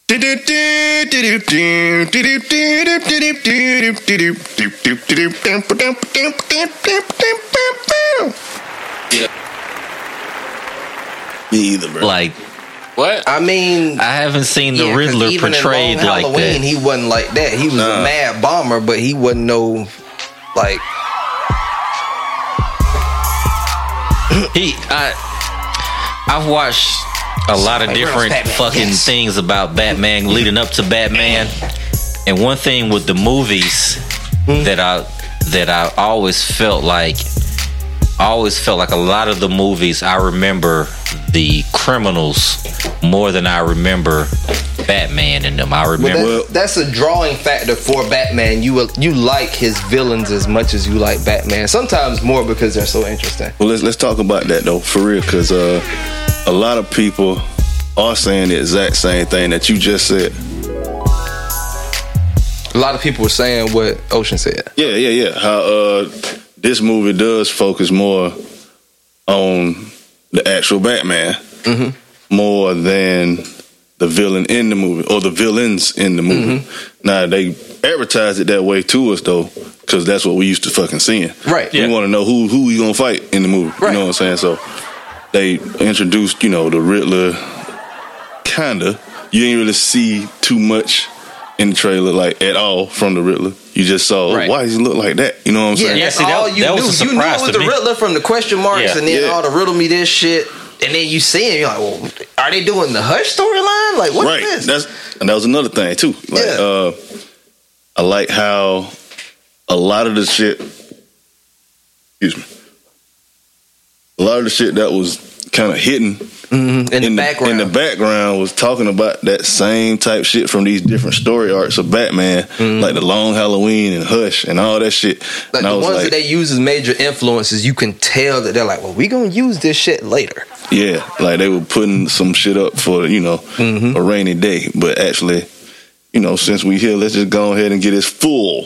Me either, bro. Like, what? I mean, I haven't seen the Riddler portrayed like Halloween, that. he wasn't like that. He was a mad bomber, but he wasn't no like. I've watched a lot of different fucking things about Batman leading up to Batman, and one thing with the movies that I always felt like a lot of the movies I remember the criminals more than I remember Batman in them. I remember that's a drawing factor for Batman. You like his villains as much as you like Batman. Sometimes more because they're so interesting. Well, let's talk about that though, for real, because a lot of people are saying the exact same thing that you just said. A lot of people were saying what Ocean said. Yeah. How this movie does focus more on the actual Batman more than the villain in the movie or the villains in the movie. Now they advertised it that way to us though, because that's what we used to fucking seeing. Right. We want to know who we gonna fight in the movie. Right. You know what I'm saying? So they introduced, the Riddler. Kinda. You didn't really see too much in the trailer, like at all, from the Riddler. You just saw why does he look like that? You know what I'm saying? Yeah, that was a surprise. You knew it was the Riddler from the question marks, and then all the riddle me this shit. And then you see him, you're like, well, are they doing the Hush storyline? Like, what is this? And that was another thing, too. Like, I like how a lot of the shit, that was kind of hidden in the background was talking about that same type shit from these different story arcs of Batman, like the Long Halloween and Hush and all that shit. Like the ones that they use as major influences, you can tell that they're like, well, we gonna use this shit later. Yeah, like they were putting some shit up for, a rainy day. But actually, since we here, let's just go ahead and get his full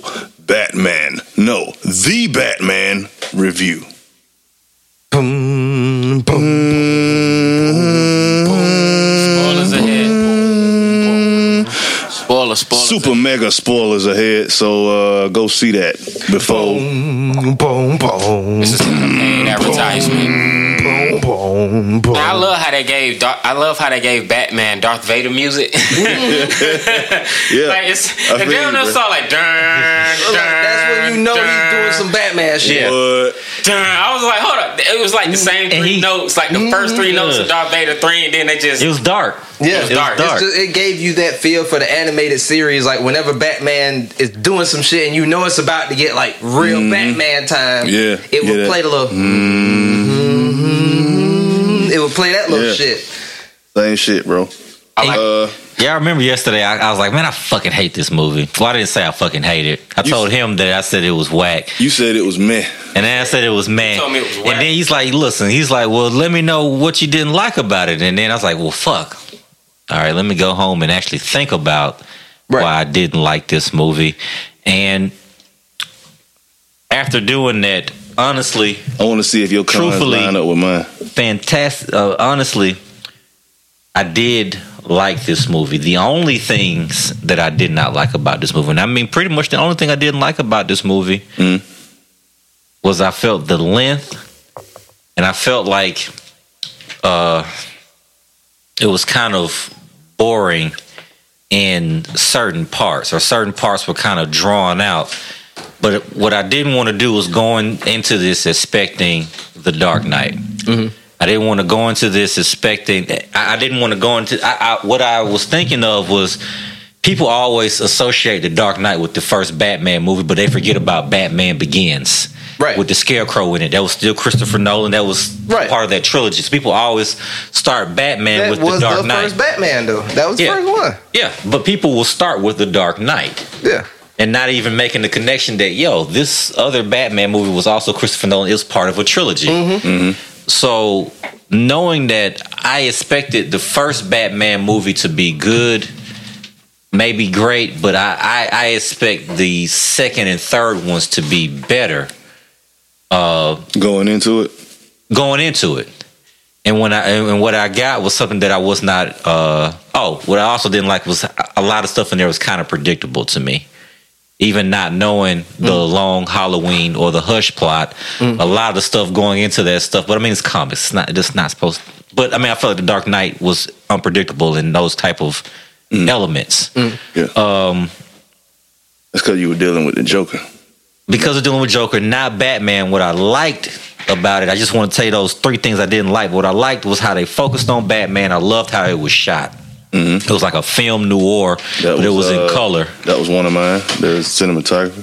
the Batman review. Boom, boom, spoilers ahead. Spoilers. Super mega spoilers ahead. So go see that before. This is the campaign advertisement. I love how they gave Batman Darth Vader music. Yeah, like if they don't know song like that's when you know he's doing some Batman shit. I was like, hold up. It was like the same three notes, like the first three notes of Darth Vader 3, and then they just... It was dark. Yeah, it was dark. It gave you that feel for the animated series. Like whenever Batman is doing some shit and you know it's about to get like real Batman time, it would play the little... It would play that little shit. Same shit, bro. I remember yesterday I was like, man, I fucking hate this movie. Well, I didn't say I fucking hate it. I told him that I said it was whack. You said it was meh. And then I said it was meh. You told me it was whack. And then he's like, listen, well, let me know what you didn't like about it. And then I was like, well, fuck. All right, let me go home and actually think about why I didn't like this movie. And after doing that, honestly, I want to see if your comments line up with mine. Fantastic. Honestly, I did like this movie. The only things that I did not like about this movie, and I mean pretty much the only thing I didn't like about this movie was I felt the length, and I felt like it was kind of boring in certain parts, or certain parts were kind of drawn out. But what I didn't want to do was going into this expecting The Dark Knight. I didn't want to go into this expecting... I didn't want to go into... what I was thinking of was people always associate The Dark Knight with the first Batman movie, but they forget about Batman Begins. Right. With the Scarecrow in it. That was still Christopher Nolan. That was part of that trilogy. So people always start Batman with The Dark Knight. That was the first Batman, though. That was the first one. Yeah, but people will start with The Dark Knight. Yeah. And not even making the connection that, this other Batman movie was also Christopher Nolan. It was part of a trilogy. So knowing that I expected the first Batman movie to be good, maybe great, but I expect the second and third ones to be better. Going into it. And what I got was something that I was not. What I also didn't like was a lot of stuff in there was kind of predictable to me. Even not knowing the long Halloween or the Hush plot, a lot of the stuff going into that stuff. But I mean, it's comics. It's just not supposed to. But I mean, I felt like The Dark Knight was unpredictable in those type of elements. Yeah. That's because you were dealing with the Joker. Because of dealing with Joker, not Batman. What I liked about it, I just want to tell you those 3 things I didn't like. What I liked was how they focused on Batman. I loved how it was shot. It was like a film noir, but it was in color. That was one of mine. The cinematography.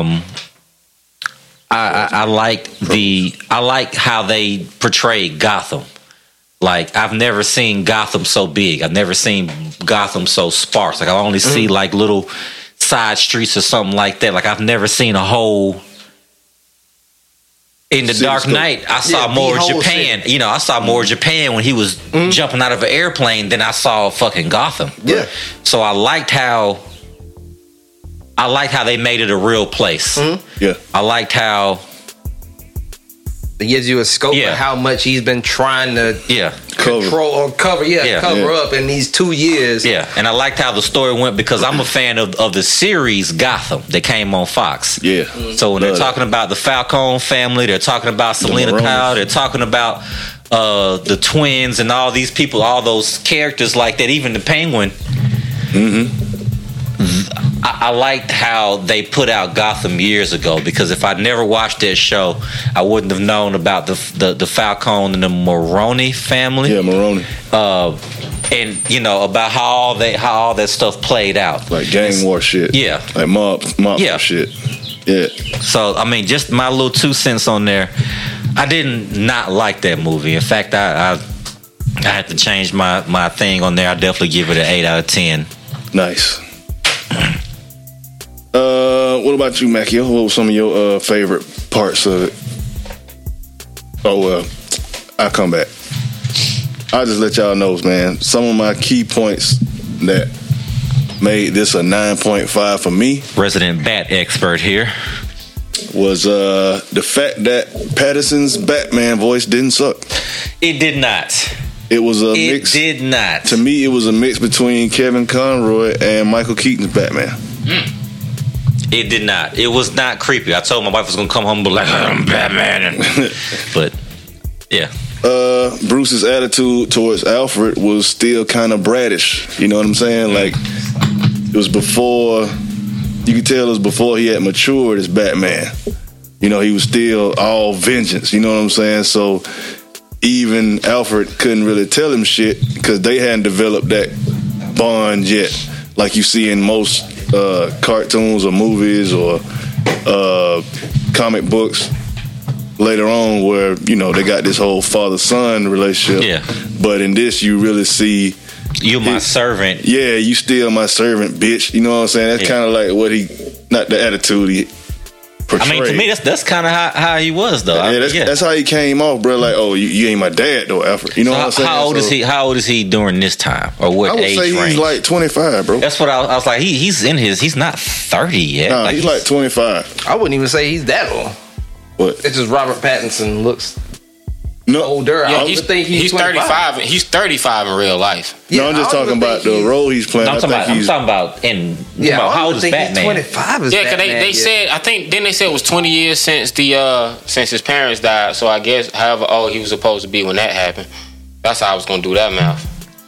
I like how they portrayed Gotham. Like, I've never seen Gotham so big. I've never seen Gotham so sparse. Like, I only see like little side streets or something like that. Like, I've never seen a whole. In The Dark Knight, I saw more Japan. Shit. You know, I saw more Japan when he was jumping out of an airplane than I saw fucking Gotham. Yeah. So I liked how they made it a real place. Yeah. I liked how it gives you a scope of how much he's been trying to control or cover up in these 2 years. Yeah, and I liked how the story went because I'm a fan of the series Gotham that came on Fox. Yeah. So when they're talking about the Falcone family, they're talking about Selena Kyle, they're talking about the twins and all these people, all those characters like that, even the Penguin. I liked how they put out Gotham years ago because if I'd never watched that show, I wouldn't have known about the Falcone and the Maroni family. Yeah, Maroni. And you know about how all that stuff played out, like gang war shit. Yeah, like mob shit. Yeah. So I mean, just my little 2 cents on there. I did not like that movie. In fact, I had to change my thing on there. I definitely give it an 8 out of 10. Nice. What about you, Mackie? What were some of your favorite parts of it? Oh, well, I'll come back. I'll just let y'all know, man. Some of my key points that made this a 9.5 for me. Resident Bat expert here. Was the fact that Pattinson's Batman voice didn't suck. It did not. It was a mix. It did not. To me, it was a mix between Kevin Conroy and Michael Keaton's Batman. It did not. It was not creepy. I told my wife I was going to come home and be like, I'm Batman. But, yeah. Bruce's attitude towards Alfred was still kind of brattish. You know what I'm saying? Like, it was before, you could tell it was before he had matured as Batman. You know, he was still all vengeance. You know what I'm saying? So, even Alfred couldn't really tell him shit because they hadn't developed that bond yet, like you see in most cartoons or movies or comic books later on, where you know they got this whole father-son relationship. Yeah. But in this, you really see you my servant. Yeah, you still my servant, bitch. You know what I'm saying? That's kind of like what not the attitude he portrayed. I mean, to me, that's kind of how he was, though. Yeah, that's how he came off, bro. Like, oh, you ain't my dad, though, Alfred. You know what I'm saying? How old is he during this time, or what age range? I would say he's like 25, bro. That's what I was like. He's not 30 yet. Nah, he's like 25. I wouldn't even say he's that old. What? It's just Robert Pattinson looks older. Yeah, he's 35. He's 35 in real life. Yeah, no, I'm just talking about the role he's playing. I'm talking about how old is Batman? 25 is because they said, I think, then they said it was 20 years since his parents died. So I guess however old he was supposed to be when that happened. That's how I was gonna do that math.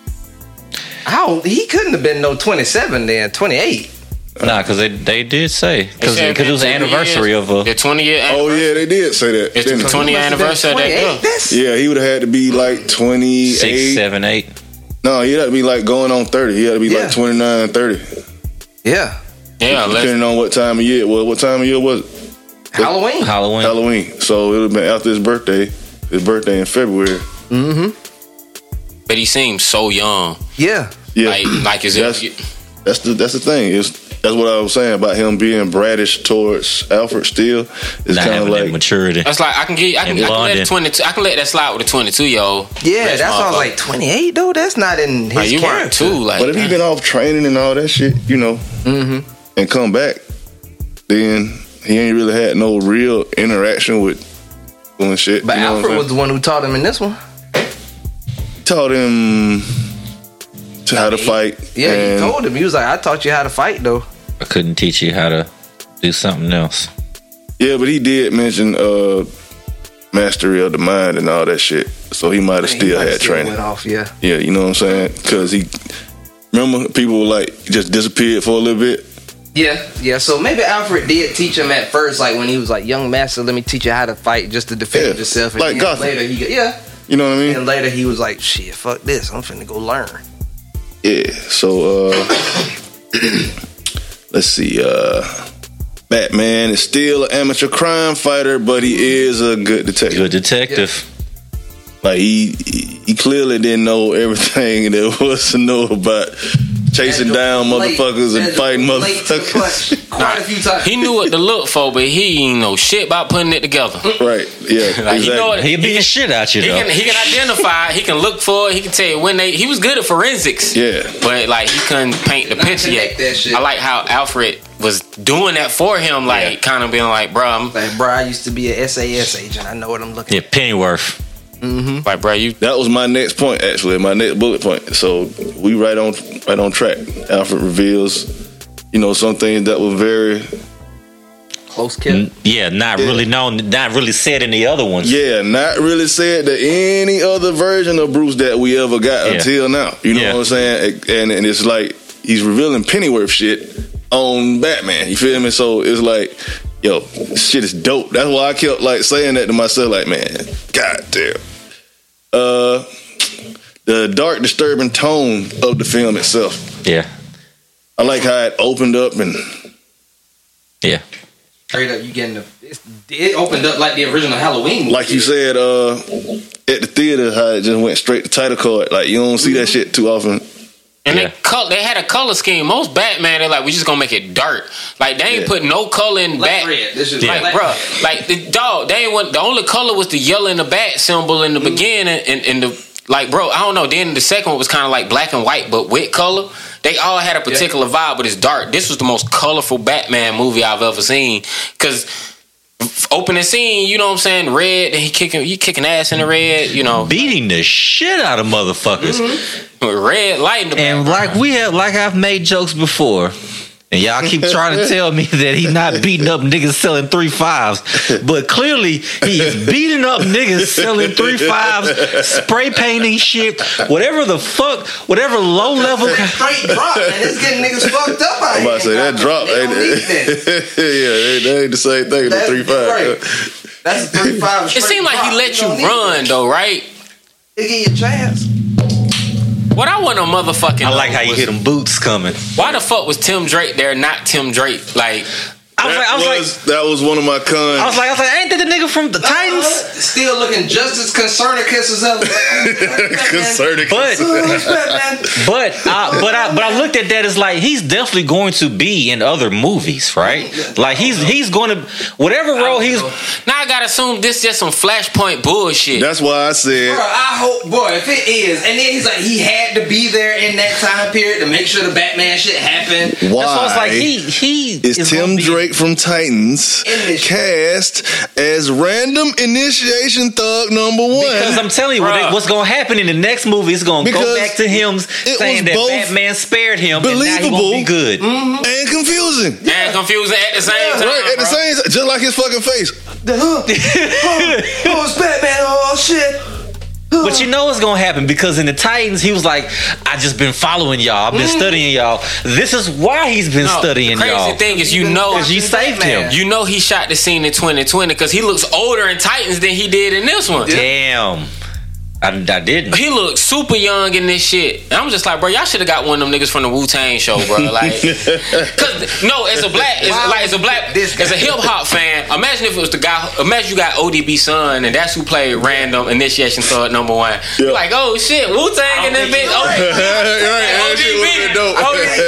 He couldn't have been no 27 then, 28. Nah, because they did say because it was the anniversary of the 20-year anniversary. Oh yeah, they did say that. It's the 20th anniversary of that. Yeah, he would have had to be like 28, 6, 7, 8. No, he had to be like going on 30. He had to be like 29 and 30. Yeah. Yeah, depending on what time of year. Well, what time of year was it? Halloween. So it would have been after his birthday. His birthday in February. Mm-hmm. But he seems so young. Yeah. Like is it? That's the thing. That's what I was saying about him being brattish towards Alfred still. It's kind of like maturity. That's like I can let 22. I can let that slide with a 22-year-old. Yeah, that's all like 28 though. That's not in his you character. Too, like, but if he been off training and all that shit, you know, and come back, then he ain't really had no real interaction with doing shit. But Alfred was the one who taught him in this one. taught him how to fight. Yeah, he told him. He was like, I taught you how to fight, though. I couldn't teach you how to do something else. Yeah, but he did mention mastery of the mind and all that shit. So he might have still had training. Went off, yeah. Yeah, you know what I'm saying? Because remember, people were like, just disappeared for a little bit. Yeah. So maybe Alfred did teach him at first, like when he was like, young master, let me teach you how to fight just to defend yourself. And like Gotham. Later you know what I mean? And later he was like, shit, fuck this. I'm finna go learn. Yeah, so let's see. Batman is still an amateur crime fighter, but he is a good detective. Good detective. Like he clearly didn't know everything there was to know about chasing down motherfuckers and fighting motherfuckers. Quite a few times. He knew what to look for, but he ain't know shit about putting it together. Right? Yeah. Like, exactly. He beat the shit out you. He can identify. He can look for it. He can tell you when he was good at forensics. Yeah. But like he couldn't paint the picture yet. I like how Alfred was doing that for him, like kind of being like, bro, I used to be a SAS agent. I know what I'm looking. Yeah, Pennyworth. Mm-hmm. Like, bro, that was my next point, actually, my next bullet point. So we right on track. Alfred reveals, some things that were very close kill. Not really known, not really said in the other ones. Yeah, not really said to any other version of Bruce that we ever got until now. You know what I'm saying? And it's like he's revealing Pennyworth shit on Batman. You feel me? So it's like, yo, this shit is dope. That's why I kept like saying that to myself, like, man, goddamn. The dark, disturbing tone of the film itself. Yeah. I like how it opened up and straight up, you getting it opened up like the original Halloween movie. Like you said, at the theater, how it just went straight to title card. Like you don't see that shit too often. And they had a color scheme. Most Batman, they're like, we just gonna make it dark. Like they ain't put no color in Black red. This is like, bro, like the dog. They ain't want, the only color was the yellow and the bat symbol in the beginning, and the like, bro. I don't know. Then the second one was kind of like black and white, but with color. They all had a particular vibe, but it's dark. This was the most colorful Batman movie I've ever seen. Cause opening scene, you know what I'm saying? Red, and he kicking ass in the red, beating the shit out of motherfuckers. Red light in the and background. like I've made jokes before, and y'all keep trying to tell me that he's not beating up niggas selling 3.5s, but clearly he's beating up niggas selling 3.5s, spray painting shit, whatever the fuck, whatever low level. Straight drop, man. It's getting niggas fucked up. I'm about to say that drop, ain't it? Yeah, they ain't the same thing. The 3.5. Right. That's a 3.5. It seemed like he let you run though, right? He give you a chance. What I want a motherfucking. I like how you hear them boots coming. Why the fuck was Tim Drake there, not Tim Drake? Like, that was one of my cons. I was like, ain't that the nigga from the Titans? Still looking just as Concernicus as ever. But I looked at that as like he's definitely going to be in other movies, right? Like he's going to whatever role he's. Now I gotta assume this is just some Flashpoint bullshit. That's why I said, bro, I hope, if it is, and then he's like, he had to be there in that time period to make sure the Batman shit happened. Why? That's why it's like he is Tim Drake from Titans cast as random initiation thug number 1? Because I'm telling you, what's going to happen in the next movie is going to go back to him saying that Batman spared him, and now he won't be good, and confusing, at the same time. Right, at the same time, just like his fucking face. It's Batman. Oh shit. But you know what's gonna happen, because in the Titans he was like, I just been following y'all, I've been studying y'all. This is why he's been studying y'all. The crazy thing is, because you saved him. You know he shot the scene in 2020 because he looks older in Titans than he did in this one. Damn. I didn't. He looked super young in this shit. And I'm just like, bro, y'all should have got one of them niggas from the Wu-Tang show, bro. Like, cause no, as a hip hop fan, imagine if it was the guy. Imagine you got ODB son, and that's who played random initiation thug number 1. You're like, oh shit, Wu-Tang in this bitch. ODB.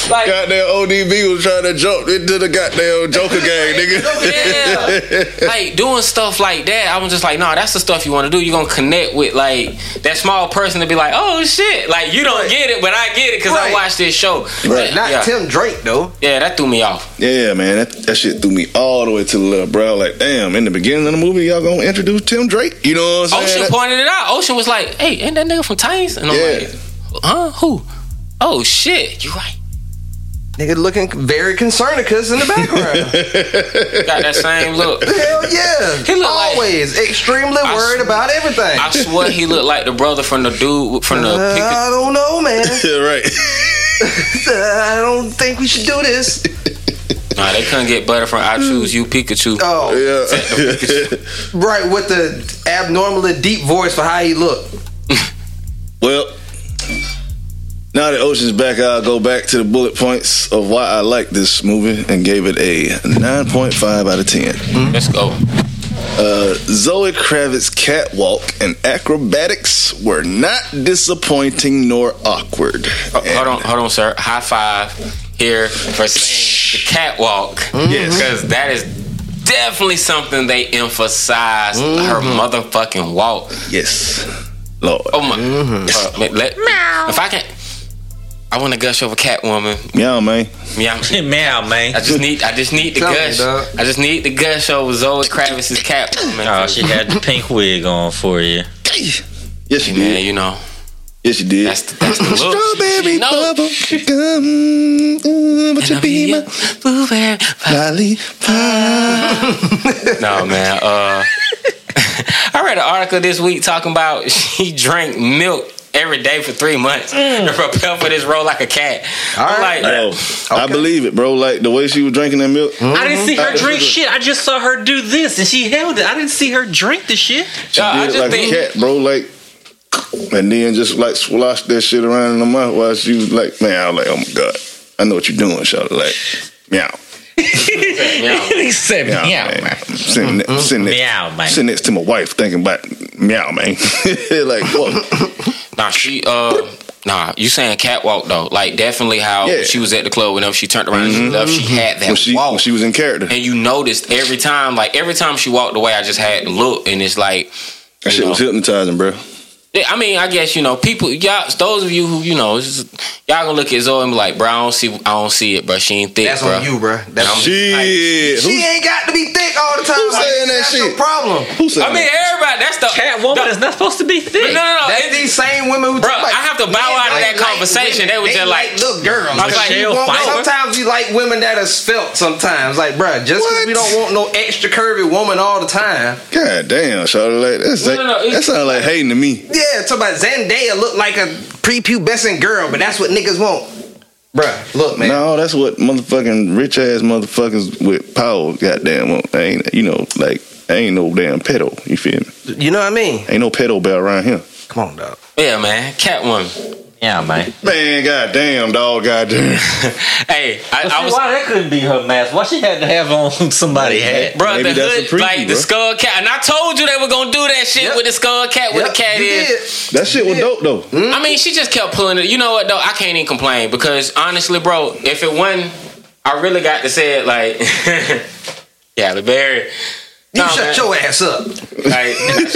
Like, goddamn ODB was trying to jump into the goddamn Joker gang, nigga. Yeah. Like, doing stuff like that, I was just like, nah, that's the stuff you want to do. You're going to connect with, like, that small person to be like, oh, shit. Like, you don't get it, but I get it because I watched this show. Right. Not Tim Drake, though. Yeah, that threw me off. Yeah, man. That shit threw me all the way to the left, bro. Like, damn, in the beginning of the movie, y'all going to introduce Tim Drake? You know what I'm saying? Ocean pointed it out. Ocean was like, hey, ain't that nigga from Titans? And I'm like, huh? Who? Oh, shit. You right. Nigga looking very concernicus in the background. Got that same look. Hell yeah. He look always extremely worried about everything. I swear he looked like the brother from the dude from the I don't know, man. Right. I don't think we should do this. Nah, they couldn't get better from I Choose You Pikachu. Oh, yeah. Right, with the abnormally deep voice for how he looked. Well, now that Ocean's back, I'll go back to the bullet points of why I like this movie and gave it a 9.5 out of 10. Let's go. Zoe Kravitz's catwalk and acrobatics were not disappointing nor awkward. Hold on, sir. High five here for saying the catwalk. Yes. Because that is definitely something they emphasize. Her motherfucking walk. Yes. Lord. Oh my. If I can. I want to gush over Catwoman. Meow, man. Meow, meow, man. I just need to gush. I just need to gush over Zoe Kravitz's Catwoman. Oh, she had the pink wig on for you. Yes, she did. Yeah, you know. Yes, you did. That's the look. Strawberry bubble gum, but you be my blueberry lollipop. No, man. I read an article this week talking about she drank milk every day for 3 months to prepare for this role like a cat. I'm like, I believe it, bro. Like the way she was drinking that milk. I didn't see her drink shit. I just saw her do this, and she held it. I didn't see her drink the shit. She did it like a cat, bro. Like, and then just like sloshed that shit around in the mouth while she was like, man, I was like, oh my god, I know what you're doing, Charlotte. Like, meow. He said meow, man. I'm sitting next to my wife thinking about meow, man. Like, what? Nah, you saying catwalk though? Like definitely how she was at the club. Whenever she turned around and she left, she had that walk. When she was in character, and you noticed every time she walked away, I just had to look, and it's like that shit was hypnotizing, bro. I mean, I guess people, y'all, those of you who y'all gonna look at Zoe and be like, bro, I don't see it, bro. She ain't thick, that's bro. on you, bro. That's on shit. She ain't got to be thick all the time. Who's saying that shit? That's the problem. Who's saying everybody. That's the Catwoman is not supposed to be thick. No. That's these same women who. Bro, I have to bow out of that conversation. They were just like, look, girls. I was like, sometimes we like women that are svelte. Sometimes, like, bro, just because we don't want no extra curvy woman all the time. God damn, Charlotte, that sounds like hating to me. Yeah, talk about Zendaya look like a prepubescent girl, but that's what niggas want. Bruh, look, man. No, that's what motherfucking rich ass motherfuckers with power goddamn want. Ain't ain't no damn pedo. You feel me? You know what I mean? Ain't no pedo bell around here. Come on, dog. Yeah, man. Catwoman. Yeah, man. Man, goddamn, dog, goddamn. Hey, why that couldn't be her mask? Why she had to have on somebody hat? Bro, the hood, the skull cat. And I told you they were gonna do that shit with the skull cat where the cat is. That shit was dope though. Mm-hmm. I mean, she just kept pulling it. You know what though? I can't even complain because honestly, bro, if it wasn't, I really got to say it like, yeah, the Barry. You shut your ass up. Like,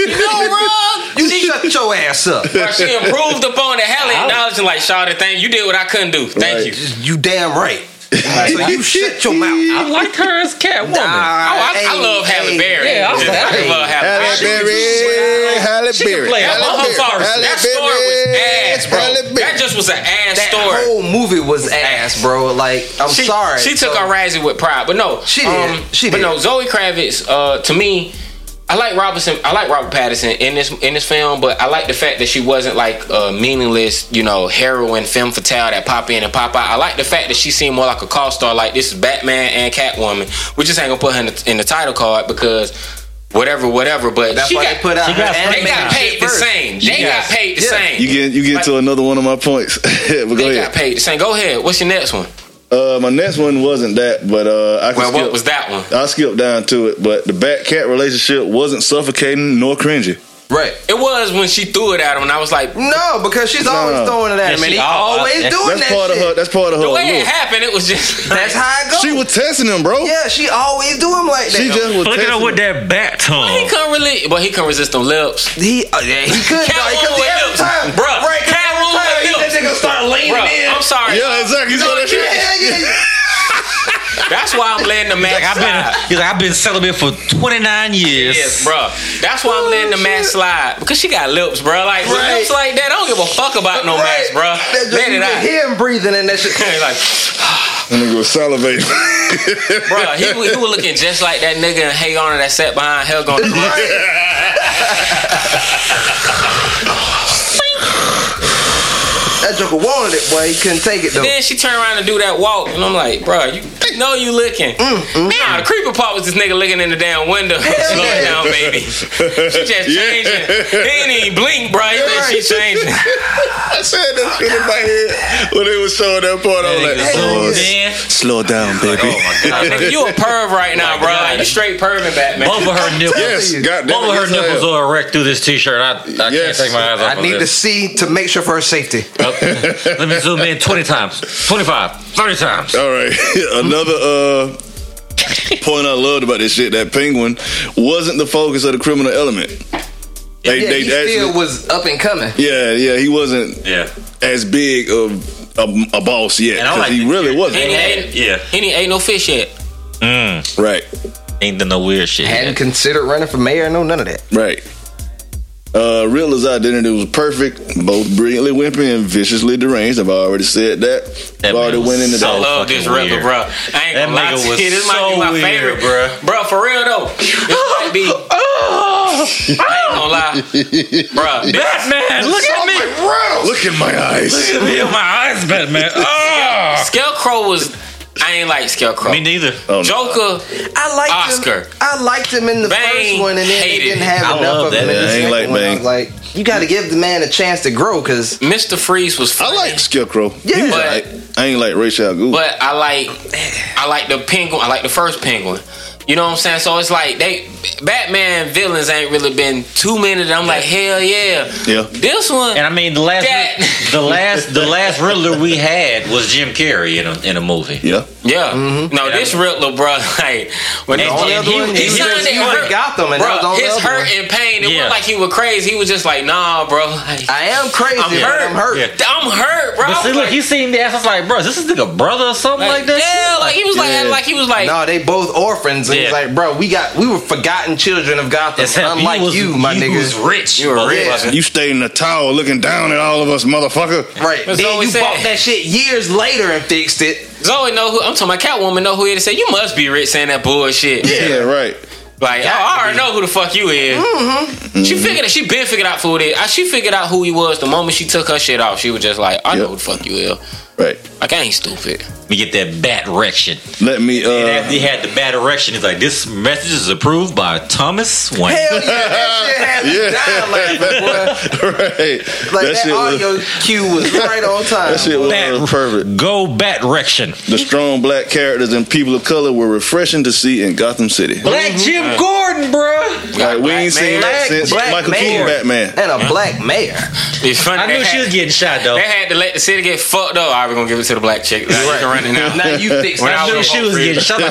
you shut your ass up. Bro, she improved upon the hell acknowledging like, Shawty, thank you did what I couldn't do. Thank you. You damn right. So you shut your mouth. I liked her as Catwoman. I love Halle Berry. Yeah, I love Halle Berry. Halle Berry. That story was ass, bro. That just was an ass story. That whole movie was ass, bro. Like, I'm sorry. She took her Razzie with pride, but no, she did. But no, Zoe Kravitz. To me, I like Robert Pattinson in this film, but I like the fact that she wasn't like a meaningless, heroine femme fatale that pop in and pop out. I like the fact that she seemed more like a co-star. Like this is Batman and Catwoman. We just ain't gonna put her in the title card because whatever. But that's why they put out. They got paid the same. They got paid the same. You get to another one of my points. But go ahead. They got paid the same. Go ahead. What's your next one? My next one wasn't that, but what was that one? I'll skip down to it. But the Bat-Cat relationship wasn't suffocating nor cringy. Right. It was when she threw it at him, and I was like, no, because she's always throwing it at him, and he always doing that shit. That's part of her. The way it happened, it was just that's how it goes. She was testing him, bro. Yeah, she always do him like that. She just was look at her with that bat tongue. He couldn't resist them lips. He could. Every time, bro. Right, every time that nigga start leaning in. I'm sorry. Yeah, exactly. Yeah. That's why I'm letting the match slide. I've been celibate for 29 years. Yes, bro. That's why I'm letting the match slide. Because she got lips, bro. Like, with lips like that, I don't give a fuck about no match, bro. Let it out. Hear him breathing in that shit. Like, and nigga was salivating. bro, he was looking just like that nigga in Hey Arnold that sat behind Helga on the That joker wanted it, boy. He couldn't take it though. Then she turned around and do that walk, and I'm like, bro, you know you licking. Nah, the creeper part was this nigga licking in the damn window. Slow it down, baby. She just changing. He ain't even blink, bro. He said she changing. I said that shit in my head when they was showing that part. I was like, slow down, baby. Oh my god, nigga, you a perv right now, bro. Like, you straight perving, Batman. Both of her nipples. Yes, goddamn. Both of her nipples are erect through this t-shirt. I can't take my eyes off. I need to see to make sure for her safety. Let me zoom in 20 times, 25, 30 times. All right. Another point I loved about this shit, that Penguin wasn't the focus of the criminal element. He still was up and coming. Yeah, he wasn't as big of a boss yet. Because he really wasn't. He ain't no fish yet. Right. Ain't done no weird shit. Hadn't considered running for mayor, no none of that. Right. Riddler's identity was perfect, both brilliantly wimpy and viciously deranged. I've already said that. I've already went into that. I love this Riddler, bro. I ain't gonna lie to you. This might be my favorite, bro. For real though, this might be. I ain't gonna lie, bro. Batman, look at me. Look in my eyes. Look at me in my eyes, Batman. Scarecrow was. I ain't like Scarecrow. Me neither. Joker, I liked Oscar. I liked him in the first one, and then they didn't have enough of him in the second one. I was like, you got to give the man a chance to grow, because Mr. Freeze was funny. I like Scarecrow. Yeah, but I ain't like Ra's al Ghul. But I like the Penguin. I like the first Penguin. You know what I'm saying? So it's like Batman villains ain't really been too many that I'm like, hell yeah. This one, and I mean the last Riddler we had was Jim Carrey in a movie. Yeah. Mm-hmm. No, this Riddler, bro, like when he got them, and bro, his hurt and pain. It wasn't like he was crazy. He was just like, nah, bro. I am crazy. I'm hurt. Yeah. I'm hurt, bro. But see, look, he seen the ass. I was like, bro, is this nigga brother or something like that? Yeah, like he was like, no, they both orphans. And he's like, bro, we were forgotten children of Gotham. Unlike you, my nigga. You was rich. You were rich. You stayed in the tower looking down at all of us, motherfucker. Right. Then you bought that shit years later and fixed it. Zoe know who I'm talking about. Catwoman know who he is. Say you must be rich saying that bullshit. Yeah, right. Like, I already know who the fuck you is. Mm-hmm. She been figured out who it is. She figured out who he was the moment she took her shit off. She was just like, I know who the fuck you is. Right. Like, I ain't stupid. We get that bat erection. Let me. And after he had the bat erection, he's like, this message is approved by Thomas Wayne. Hell yeah, that shit had me dying laughing, boy. Right. Like that audio cue was right on time. That shit was perfect. Go bat erection. The strong black characters and people of color were refreshing to see in Gotham City. Black Jim Gordon, bro. Like, we ain't seen that since Michael Keaton Batman. And a black mayor. It's funny. I knew she was getting shot though. They had to let the city get fucked up. All right, we're gonna give it to the black chick. Now you fix it. I knew she was getting shot.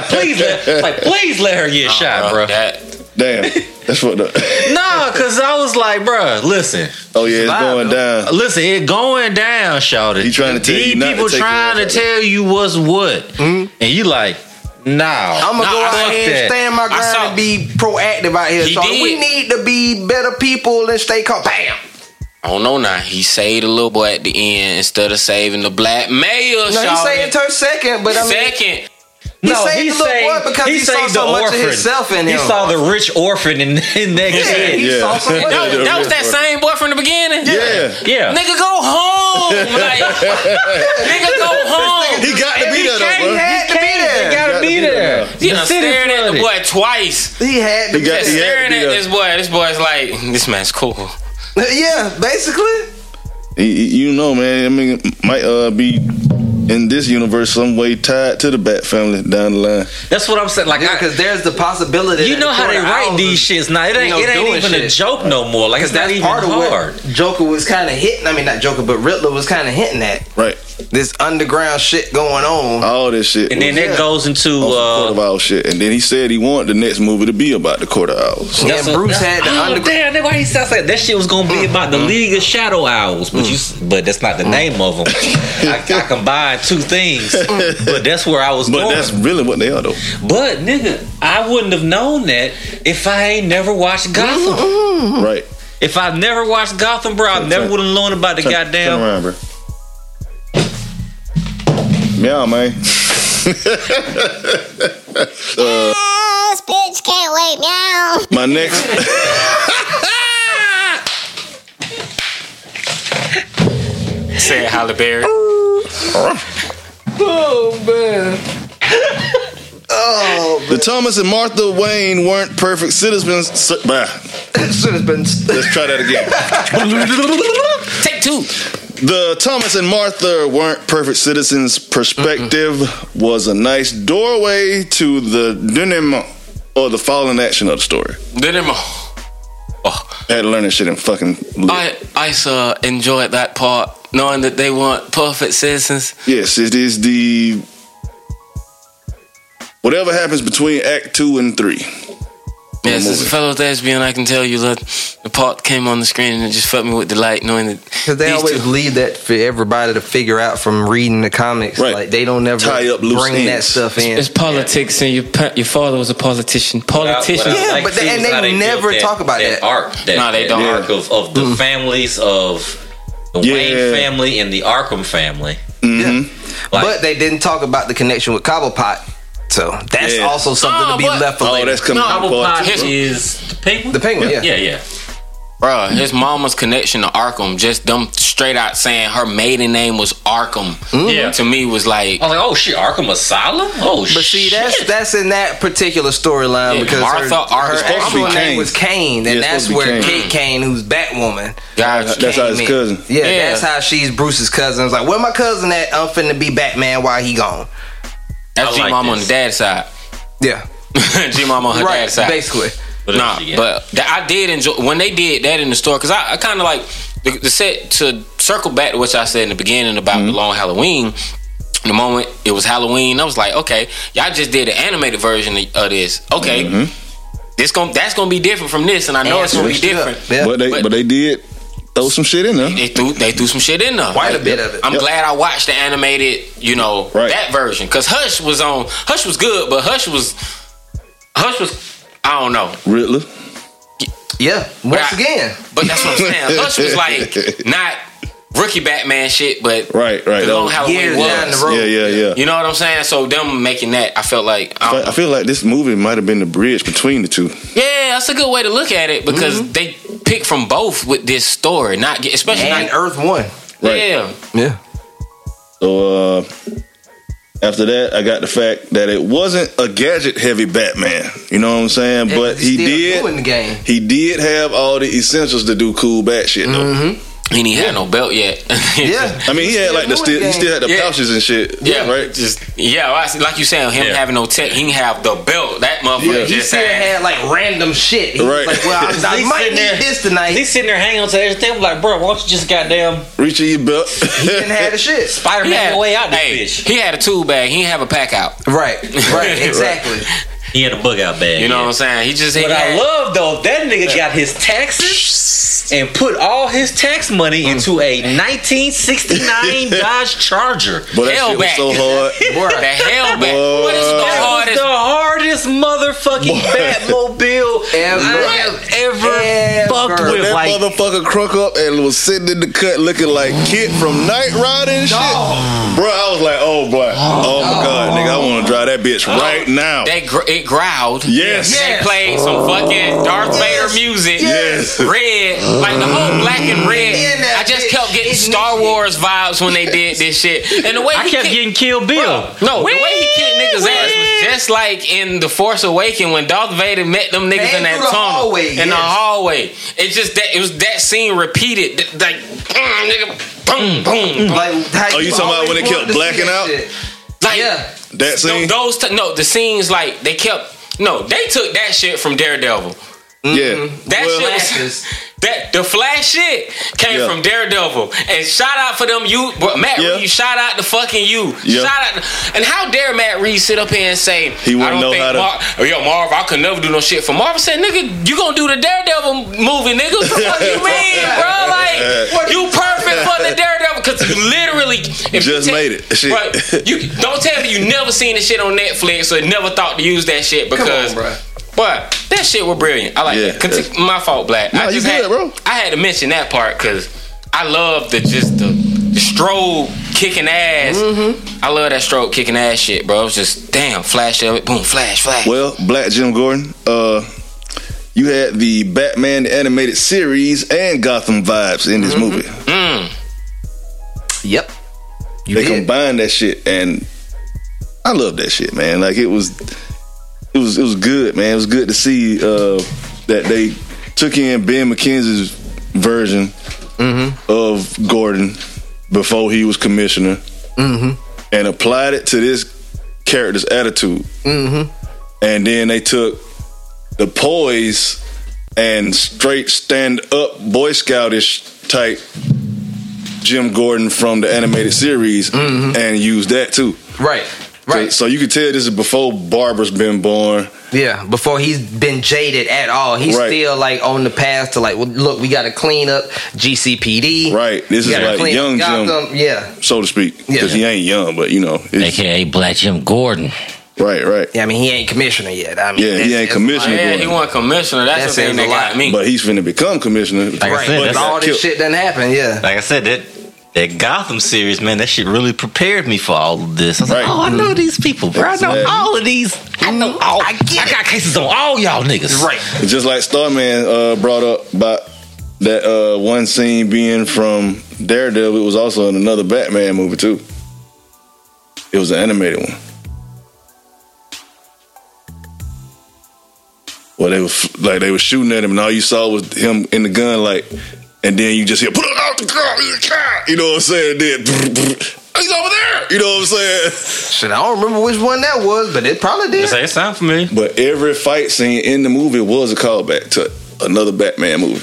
Please let her get shot, bro. Damn, that's what the. Nah, cause I was like, bro, listen. Oh yeah, it's going down. Listen, it's going down, shawty. He trying to tell you not to people trying to tell you what's what, and you like, nah. I'm gonna go out here and stand my ground and be proactive out here. So we need to be better people and stay calm. Bam. I don't know now. He saved the little boy at the end instead of saving the black mayor. No, he saved her second, but I mean second. He saved the little boy because he saw so much of himself in him. He saw the rich orphan in that kid. He saw so much. That was that same boy from the beginning. Yeah. Nigga, go home. Like, nigga, go home. He got to be there, though, bro. He had to be there. He gotta be there. He done staring at the boy twice. He had to be there. Staring at this boy. This boy's like, this man's cool. Yeah, basically. You know, man. I mean, it might be in this universe some way tied to the Bat family down the line. That's what I'm saying. Like, because there's the possibility. You know how they write these shits now. It ain't even a joke no more. Like, it's not even part hard. Of what Joker was kind of hitting. I mean, not Joker, but Riddler was kind of hinting at. Right. This underground shit going on. All this shit. And then that goes into Court of Owls shit. And then he said he wanted the next movie to be about the Court of Owls. Yeah, Bruce had the underground. Damn, that's why he sounds like that shit was gonna be about the League of Shadow Owls, but that's not the name of them. I combined two things, but that's where I was going. But that's really what they are, though. But nigga, I wouldn't have known that if I ain't never watched Gotham. Right. If I never watched Gotham, bro, I never would have known about the goddamn. Turn around, bro. Meow, man. Bitch can't wait, meow. My next. Say it, Halle Berry. Oh man. Oh, the Thomas and Martha Wayne weren't perfect citizens. Let's try that again. Take two. The Thomas and Martha weren't perfect citizens perspective was a nice doorway to the denouement or the fallen action of the story. Denouement. I had to learn that shit in fucking. I enjoyed that part, knowing that they weren't perfect citizens. Yes, it is the whatever happens between Act 2 and 3. Yes, as a fellow thespian, I can tell you that the part came on the screen and it just filled me with delight, knowing that because they always leave that for everybody to figure out from reading the comics. Right. Like they don't ever bring that stuff in. It's politics, and your father was a politician. Politician, yeah, but they never talk about that arc. No, they don't. Arc of the families of the Wayne family and the Arkham family. Mm-hmm. Yeah. But they didn't talk about the connection with Cobblepot. So that's also something to be left for later. That's coming Cobblepot is the penguin? The penguin, yeah. Yeah. Bruh, his mama's connection to Arkham, just them straight out saying her maiden name was Arkham. Yeah. To me was like, I was like, oh shit, Arkham Asylum? Oh shit. But see, that's in that particular storyline because her actual name was Kane, and that's where Kate Kane, who's Batwoman. That's how his cousin. Yeah, that's how she's Bruce's cousin. It's like, where my cousin at? I'm finna be Batman while he gone. That's G-Mom on the dad's side. Yeah. G-Mom on her dad's side. Basically. But I did enjoy when they did that in the store, because I kind of like the set to circle back to what I said in the beginning about the Long Halloween. The moment it was Halloween, I was like, okay, y'all just did an animated version of this. Okay, that's gonna be different from this, and I know it's gonna be different. Yeah. But they did throw some shit in there. They threw some shit in there. Quite a bit of it. I'm glad I watched the animated, that version, because Hush was good, but Hush was I don't know. Riddler. Yeah, once again. But that's what I'm saying. Hush was like not rookie Batman shit, but right. The Long Halloween was down the road. Yeah. You know what I'm saying? So them making that, I felt like I feel like this movie might have been the bridge between the two. Yeah, that's a good way to look at it, because they pick from both with this story, especially Earth 1. Right. Yeah. So after that, I got the fact that it wasn't a gadget-heavy Batman. You know what I'm saying? But he did have all the essentials to do cool bat shit, though. And he had no belt yet. Yeah. I mean, he had he still had the pouches and shit. Yeah, right. Like you said, him having no tech, he didn't have the belt. That motherfucker he still had like random shit. He was like, well, I might need this tonight. He's sitting there hanging on to everything. I'm like, bro, why don't you just goddamn reach in your belt? He didn't have the shit. Spider-Man way out this bitch. He had a tool bag. He didn't have a pack out. Right, exactly. He had a bug out bag. You know what I'm saying? He just. What I love though, that nigga got his taxes and put all his tax money into a 1969 Dodge Charger. But that shit was so hard. The Hellbat. What is the hardest? The hardest motherfucking Batmobile I've ever fucked with. That motherfucker crunk up and was sitting in the cut looking like Kit from Knight Rider and shit. Bro, I was like, oh boy, oh my god, nigga, I want to drive that bitch right now. It growled. Yes. They played some fucking Darth Vader music. Yes. Red. Like the whole black and red. I just kept getting Star Wars vibes when they did this shit. And the way I kept getting Kill Bill. The way he kicked niggas' ass was just like in The Force Awakens when Darth Vader met them niggas in that tunnel. In the hallway. It was that scene repeated. Like, nigga, boom, boom. Like, you talking about when it kept blacking out? Like, that scene? The scenes, like, they took that shit from Daredevil. Yeah. That shit was... the Flash shit came from Daredevil. And shout out for them Matt Reeves, shout out to fucking you. Shout out and how dare Matt Reeves sit up here and say he wouldn't know how to Marv, I could never do no shit for Marv. I said, nigga, you gonna do the Daredevil movie, nigga. What the fuck you mean, bro? Like, you perfect for the Daredevil because you literally made it. Shit. Right, you don't tell me you never seen the shit on Netflix or never thought to use that shit because but that shit was brilliant. I like that. My fault, Black. No, you good, bro. I had to mention that part because I love the strobe kicking ass. Mm-hmm. I love that strobe kicking ass shit, bro. It was just damn flash of it, boom, flash. Well, Black Jim Gordon, you had the Batman the animated series and Gotham vibes in this movie. Yep, they combined that shit, and I love that shit, man. Like it was good, man. It was good to see that they took in Ben McKenzie's version of Gordon before he was commissioner and applied it to this character's attitude. And then they took the poise and straight stand-up Boy Scoutish type Jim Gordon from the animated series and used that too. Right. So you could tell this is before Barbara's been born. Yeah, before he's been jaded at all. He's still like on the path to like, well, look, we got to clean up GCPD. Right. This is like young Jim, so to speak. Because he ain't young, but you know. AKA Black Jim Gordon. Right. Yeah, I mean, he ain't commissioner yet. I mean, he ain't commissioner. Yeah, he wasn't commissioner. That's the thing that got me. But he's finna become commissioner. Like I said, but all this shit doesn't happen, Like I said, that Gotham series, man, that shit really prepared me for all of this. I was like, I know these people, bro. I know all of these. I know all. I got cases on all y'all niggas. Right. Just like Starman brought up about that one scene being from Daredevil, it was also in another Batman movie too. It was an animated one. Well, they were shooting at him, and all you saw was him in the gun, like. And then you just hear, put it out the car, you know what I'm saying? Then, he's over there, you know what I'm saying? Shit, I don't remember which one that was, but it probably did. It sound familiar. But every fight scene in the movie was a callback to another Batman movie.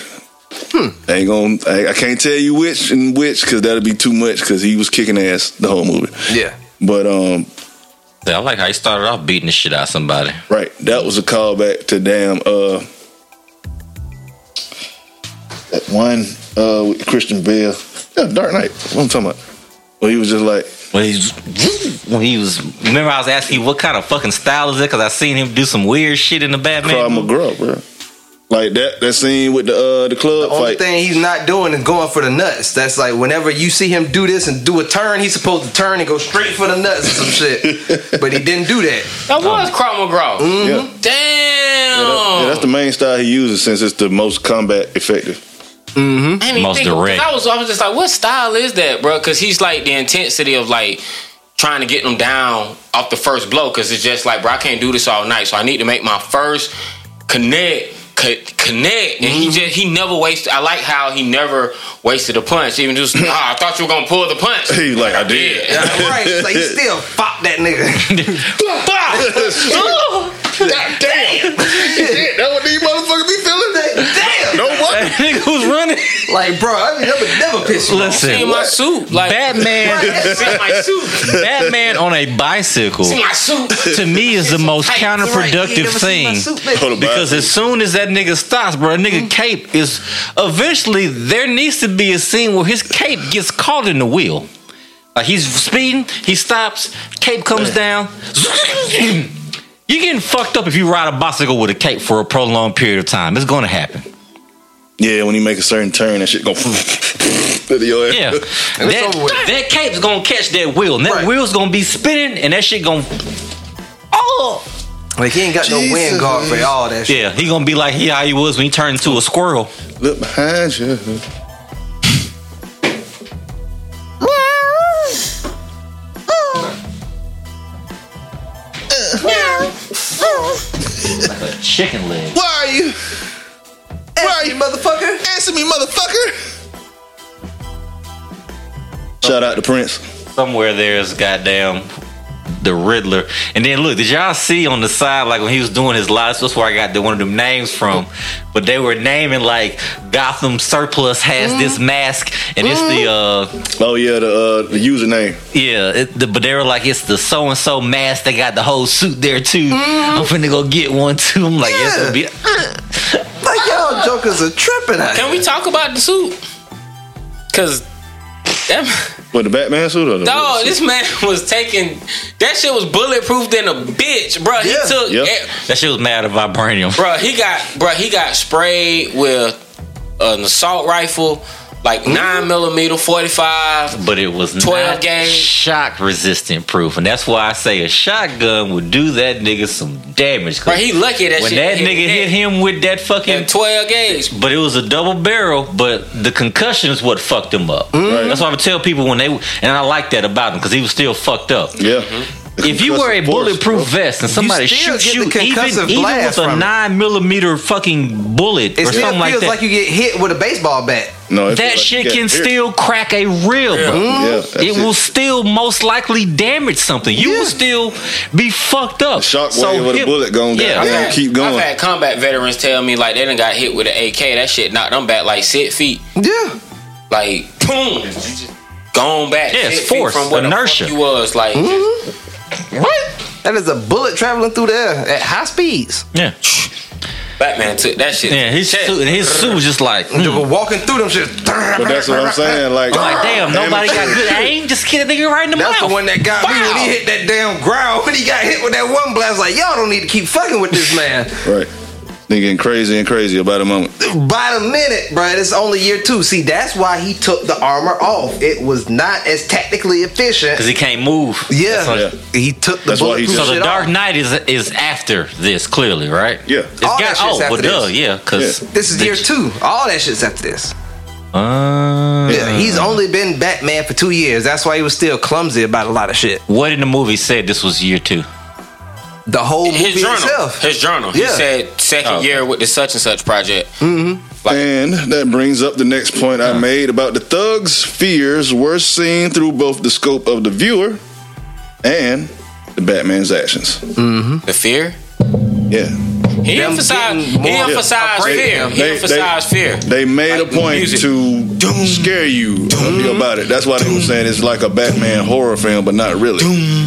I can't tell you which because that'll be too much because he was kicking ass the whole movie. Yeah. But I like how he started off beating the shit out of somebody. Right, that was a callback to that one with Christian Bale. Yeah, Dark Knight. What I'm talking about. Well, he was just like when he was. Remember, I was asking you what kind of fucking style is it? Because I seen him do some weird shit in the Batman. Krav McGraw, bro. Like that scene with the club fight. The only fight. thing he's not doing is going for the nuts. That's like whenever you see him do this and do a turn, he's supposed to turn and go straight for the nuts or some shit. But he didn't do that. That was Krav McGraw. Yeah. Damn. That's the main style he uses since it's the most combat effective. Most direct. I was just like, what style is that, bro? Because he's like the intensity of like trying to get them down off the first blow. Because it's just like, bro, I can't do this all night, so I need to make my first connect. And he never wasted. I like how he never wasted a punch. Even just, I thought you were gonna pull the punch. He like, I did. Yeah, right. It's like he still fought that nigga. God damn. That what these motherfuckers be feeling? Damn. No what? That nigga was running. Like, bro, I mean, that would never piss you off. Listen, See my suit, like Batman. see my suit. Batman on a bicycle. See my suit. To me, is the most counterproductive thing. Because as soon as that nigga stops, bro, a nigga cape is eventually there needs to be a scene where his cape gets caught in the wheel. Like he's speeding, he stops, cape comes down. You're getting fucked up if you ride a bicycle with a cape for a prolonged period of time. It's gonna happen. Yeah, when you make a certain turn, that shit go your ass. Yeah, that cape's gonna catch that wheel, and that wheel's gonna be spinning, and that shit gonna. Oh. Like he ain't got no wind guard for all that shit. Yeah, he gonna be like how he was when he turned into a squirrel. Look behind you. Like a chicken leg. Where are you? Where are you, motherfucker? Answer me, motherfucker. Shout out to Prince. Somewhere there's goddamn the Riddler. And then look, did y'all see on the side, like when he was doing his lives, that's where I got one of them names from. But they were naming like Gotham Surplus has this mask, and it's the the username. Yeah, but they were like, it's the so and so mask. They got the whole suit there too. I'm finna go get one too. I'm like, yes, it'll be. Like y'all jokers are tripping. Can we talk about the suit? Cause what, the Batman suit or the dog? This man was taking that shit was bulletproof than a bitch, bro. He took that shit was mad at vibranium, bro. He got sprayed with an assault rifle, like 9mm 45, but it was 12 gauge, shock resistant proof, and that's why I say a shotgun would do that nigga some damage. Bro, he lucky that when shit that nigga hit him with that fucking 12 gauge. But it was a double barrel, but the concussion is what fucked him up. Right. That's why I would tell people when and I like that about him because he was still fucked up. Yeah. If you wear a bulletproof vest and somebody shoots you, even with a 9mm fucking bullet or something like that, it feels like you get hit with a baseball bat. No, that shit can still crack a rib. It will still most likely damage something. You will still be fucked up. Shockwave with a bullet going down. Keep going. I've had combat veterans tell me like they done got hit with an AK. That shit knocked them back like 6 feet. Yeah. Like boom, gone back. Yeah, it's force, from what inertia. The fuck you was like. What? That is a bullet traveling through there at high speeds. Yeah. Batman took that shit. Yeah, his suit was just like walking through them shit. But that's what I'm saying. Like, I'm like, damn, nobody got good aim. Just hit a nigga right in the mouth. That's the one that got me when he hit that damn ground. When he got hit with that one blast, like, y'all don't need to keep fucking with this man. Right. They getting crazy and crazy about a moment. By the minute, bro. It's only year 2. See, that's why he took the armor off. It was not as tactically efficient because he can't move. Yeah, he took the bulletproof. So the Dark Knight is after this, clearly, right? Yeah. All that shit's after this. Yeah, because this is year 2. All that shit's after this. Yeah, he's only been Batman for 2 years. That's why he was still clumsy about a lot of shit. What in the movie said this was year 2? The whole movie itself. His journal. He said second year with the such and such project. And that brings up the next point I made about the thug's fears were seen through both the scope of the viewer and the Batman's actions. The fear? Yeah. He emphasized fear. He emphasized fear. They made a point to scare you about it. That's why they were saying it's like a Batman horror film, but not really.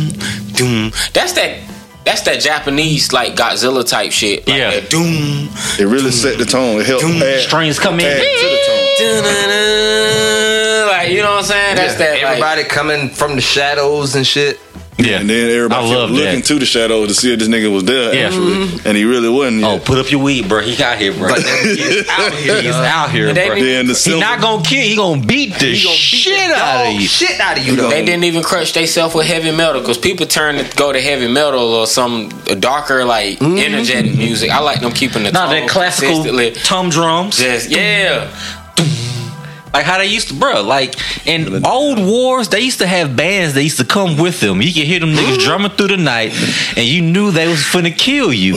That's that Japanese like Godzilla type shit. Like that doom. It really set the tone. It helped add strings come in to the tone. Like, you know what I'm saying? That's that. Everybody coming from the shadows and shit. Yeah, and then everybody kept looking to the shadows to see if this nigga was there. Yeah, and he really wasn't. Oh, put up your weed, bro. He got here, bro. He's out here. He's out here, bro. He's not gonna kill. He gonna beat the shit out of you. Shit out of you. Though. They didn't even crush themselves with heavy metal because people turn to go to heavy metal or some darker, like energetic music. I like them keeping the tone that classical tom drums. Just like how they used to, bro. Like in old wars, they used to have bands that used to come with them. You could hear them niggas drumming through the night, and you knew they was finna kill you.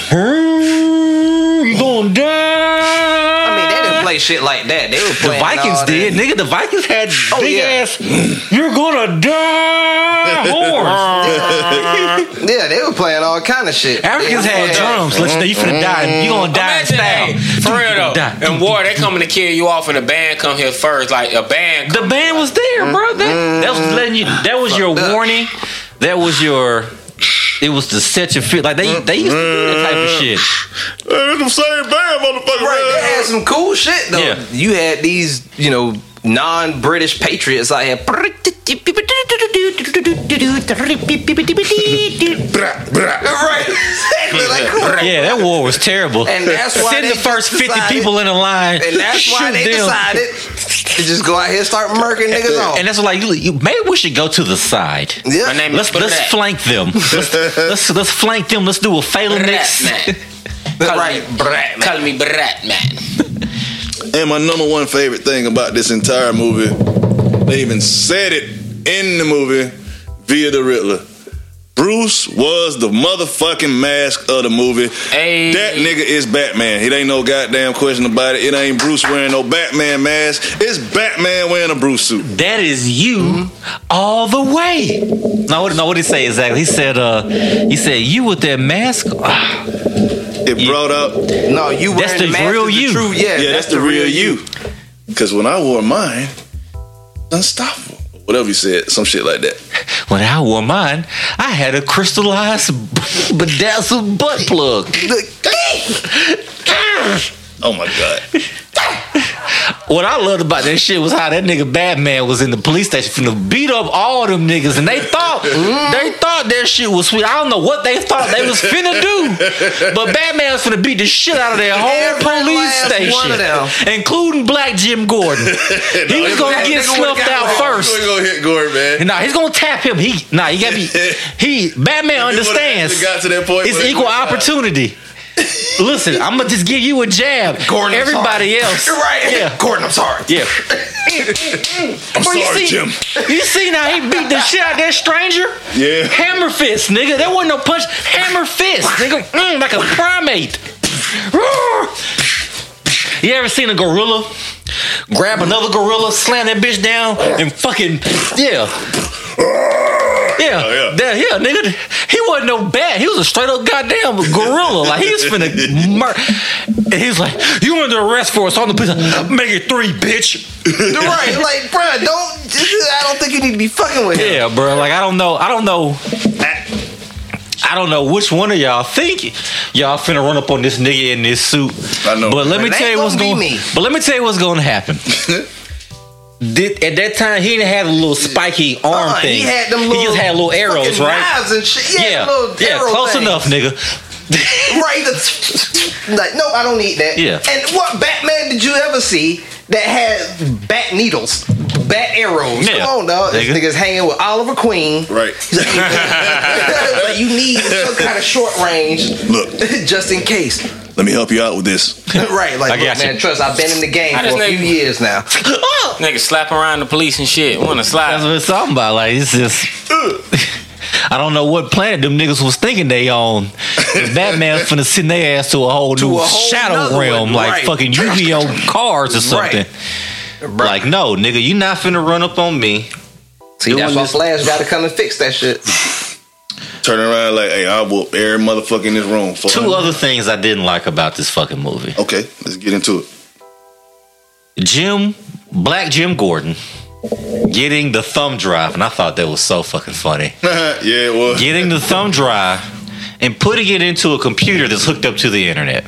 You gonna die? I mean, they didn't play shit like that. They were playing. The Vikings did, nigga. The Vikings had big ass. You're gonna die horns. Yeah, they were playing all kind of shit. Africans had drums. Let you know you finna die. You gonna die in style. For real though. In war, they coming to kill you off, and the band come here first. Like a band. The band was there, bro. That was letting you. That was your warning. That was your. It was to set your feet. Like they used to do that type of shit. It's the same band, motherfucker. Right, they had some cool shit though. Yeah. You had these, non-British patriots out here. Right, exactly. Like, yeah, that war was terrible. And that's why send the first 50 people in a line. And that's why they decided to just go out here and start murking niggas off. And that's like, maybe we should go to the side. Yeah, let's flank them. Let's flank them. Let's do a phalanx. Call me Bratman. And my number one favorite thing about this entire movie, they even said it in the movie via the Riddler. Bruce was the motherfucking mask of the movie. Hey. That nigga is Batman. It ain't no goddamn question about it. It ain't Bruce wearing no Batman mask. It's Batman wearing a Bruce suit. That is you all the way. No, what did he say exactly? He said, you with that mask. It brought up. No, you wearing the mask real you. True, yeah, that's the real you. Because when I wore mine, unstoppable. Whatever you said, some shit like that. When I wore mine, I had a crystallized, bedazzled butt plug. Oh my God. What I loved about that shit was how that nigga Batman was in the police station finna beat up all them niggas, and they thought that shit was sweet. I don't know what they thought they was finna do, but Batman was finna beat the shit out of their whole police station, including Black Jim Gordon. He was gonna get snuffed out first. He's gonna hit Gordon, man. Nah, he's gonna tap him. Batman understands. Got to that point. It's equal opportunity. Listen, I'm gonna just give you a jab. Gordon, everybody else. You're right. Yeah. Gordon, I'm sorry. Yeah. I'm sorry, Jim. You see now he beat the shit out of that stranger? Yeah. Hammer fist, nigga. There wasn't no punch. Hammer fist, nigga. Like a primate. You ever seen a gorilla grab another gorilla, slam that bitch down, and fucking Yeah, nigga. He wasn't no bat. He was a straight up goddamn gorilla. Like, he was finna murder. And he was like, "You under arrest for assault on the police." Make it 3, bitch. Right, like, bro, I don't think you need to be fucking with him. Yeah, bro. Like, I don't know which one of y'all think y'all finna run up on this nigga in this suit. I know. But let me tell you what's going to happen. At that time, he didn't have a little spiky arm thing. He had them little. He just had little arrows, right? Knives and shit. Yeah, close enough, nigga. Right? Like, no, I don't need that. Yeah. And what Batman did you ever see that had bat needles, bat arrows? Yeah. Come on, dog. This nigga's hanging with Oliver Queen. Right. Like, you need some kind of short range. Look, just in case. Let me help you out with this. Right, like, look, man, trust, I've been in the game for a few years now. Nigga slapping around the police and shit. Wanna slide? That's what it's talking about. Like, it's just. I don't know what planet them niggas was thinking they on. The Batman's finna send their ass to a whole new shadow realm, like fucking Yu-Gi-Oh cards or something. Right. Like, no, nigga, you not finna run up on me. See, that's why Flash gotta come and fix that shit. Turning around like, hey, I'll whoop every motherfucker in this room. 2 other things I didn't like about this fucking movie. Okay, let's get into it. Black Jim Gordon getting the thumb drive, and I thought that was so fucking funny. Yeah, it was. Getting the thumb drive and putting it into a computer that's hooked up to the internet.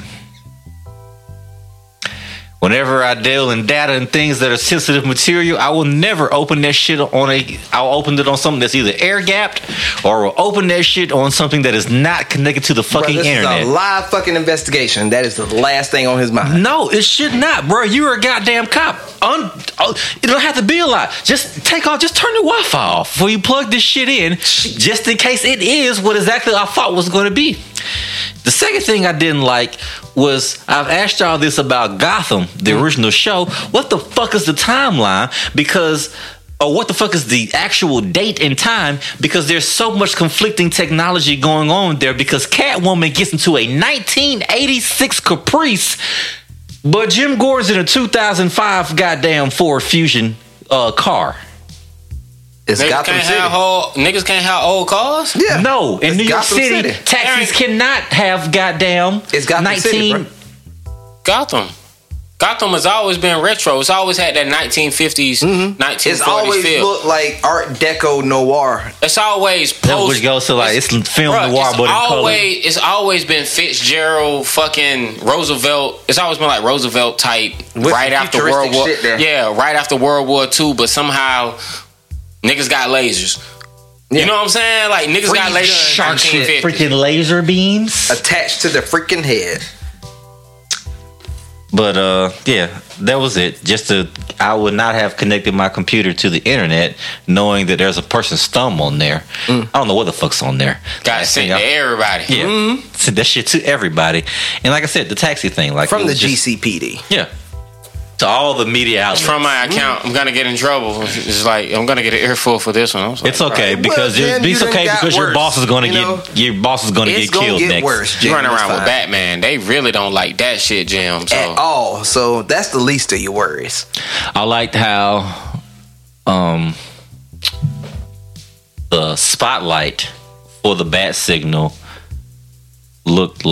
Whenever I deal in data and things that are sensitive material, I will never open that shit I'll open it on something that's either air gapped, or will open that shit on something that is not connected to the fucking internet. This is a live fucking investigation. That is the last thing on his mind. No, it should not, bro. You're a goddamn cop. It don't have to be a lot. Just turn the Wi-Fi off before you plug this shit in, just in case it is what exactly I thought was going to be. The second thing I didn't like was, I've asked y'all this about Gotham, the original show. What the fuck is the timeline? Or what the fuck is the actual date and time? Because there's so much conflicting technology going on there, because Catwoman gets into a 1986 Caprice, but Jim Gordon's in a 2005 goddamn Ford Fusion car. Niggas can't have old cars? Yeah. No, in New York City, taxis cannot have goddamn. It's Gotham City, bro. Gotham has always been retro. It's always had that 1950s, 1940s It's always feel. Looked like Art Deco noir. It's always post. Which goes to like, it's film noir, but in color. It's always been Fitzgerald, fucking Roosevelt. It's always been like Roosevelt type, right after World War. Yeah, right after World War II. But somehow niggas got lasers. Yeah. You know what I'm saying? Like, niggas got lasers in 1950. Freaking laser beams attached to the freaking head. But yeah, that was it. I would not have connected my computer to the internet knowing that there's a person's thumb on there. I don't know what the fuck's on there. Gotta send it to everybody. Yeah, send that shit to everybody. And like I said, the taxi thing, like from the GCPD. Yeah. to all the media outlets. From my account, I'm gonna get in trouble. It's like I'm gonna get an earful for this one. It's okay because your boss is gonna get killed next. Worse, you running around with Batman. They really don't like that shit, Jim. So. At all. So that's the least of your worries. I liked how the spotlight for the bat signal looked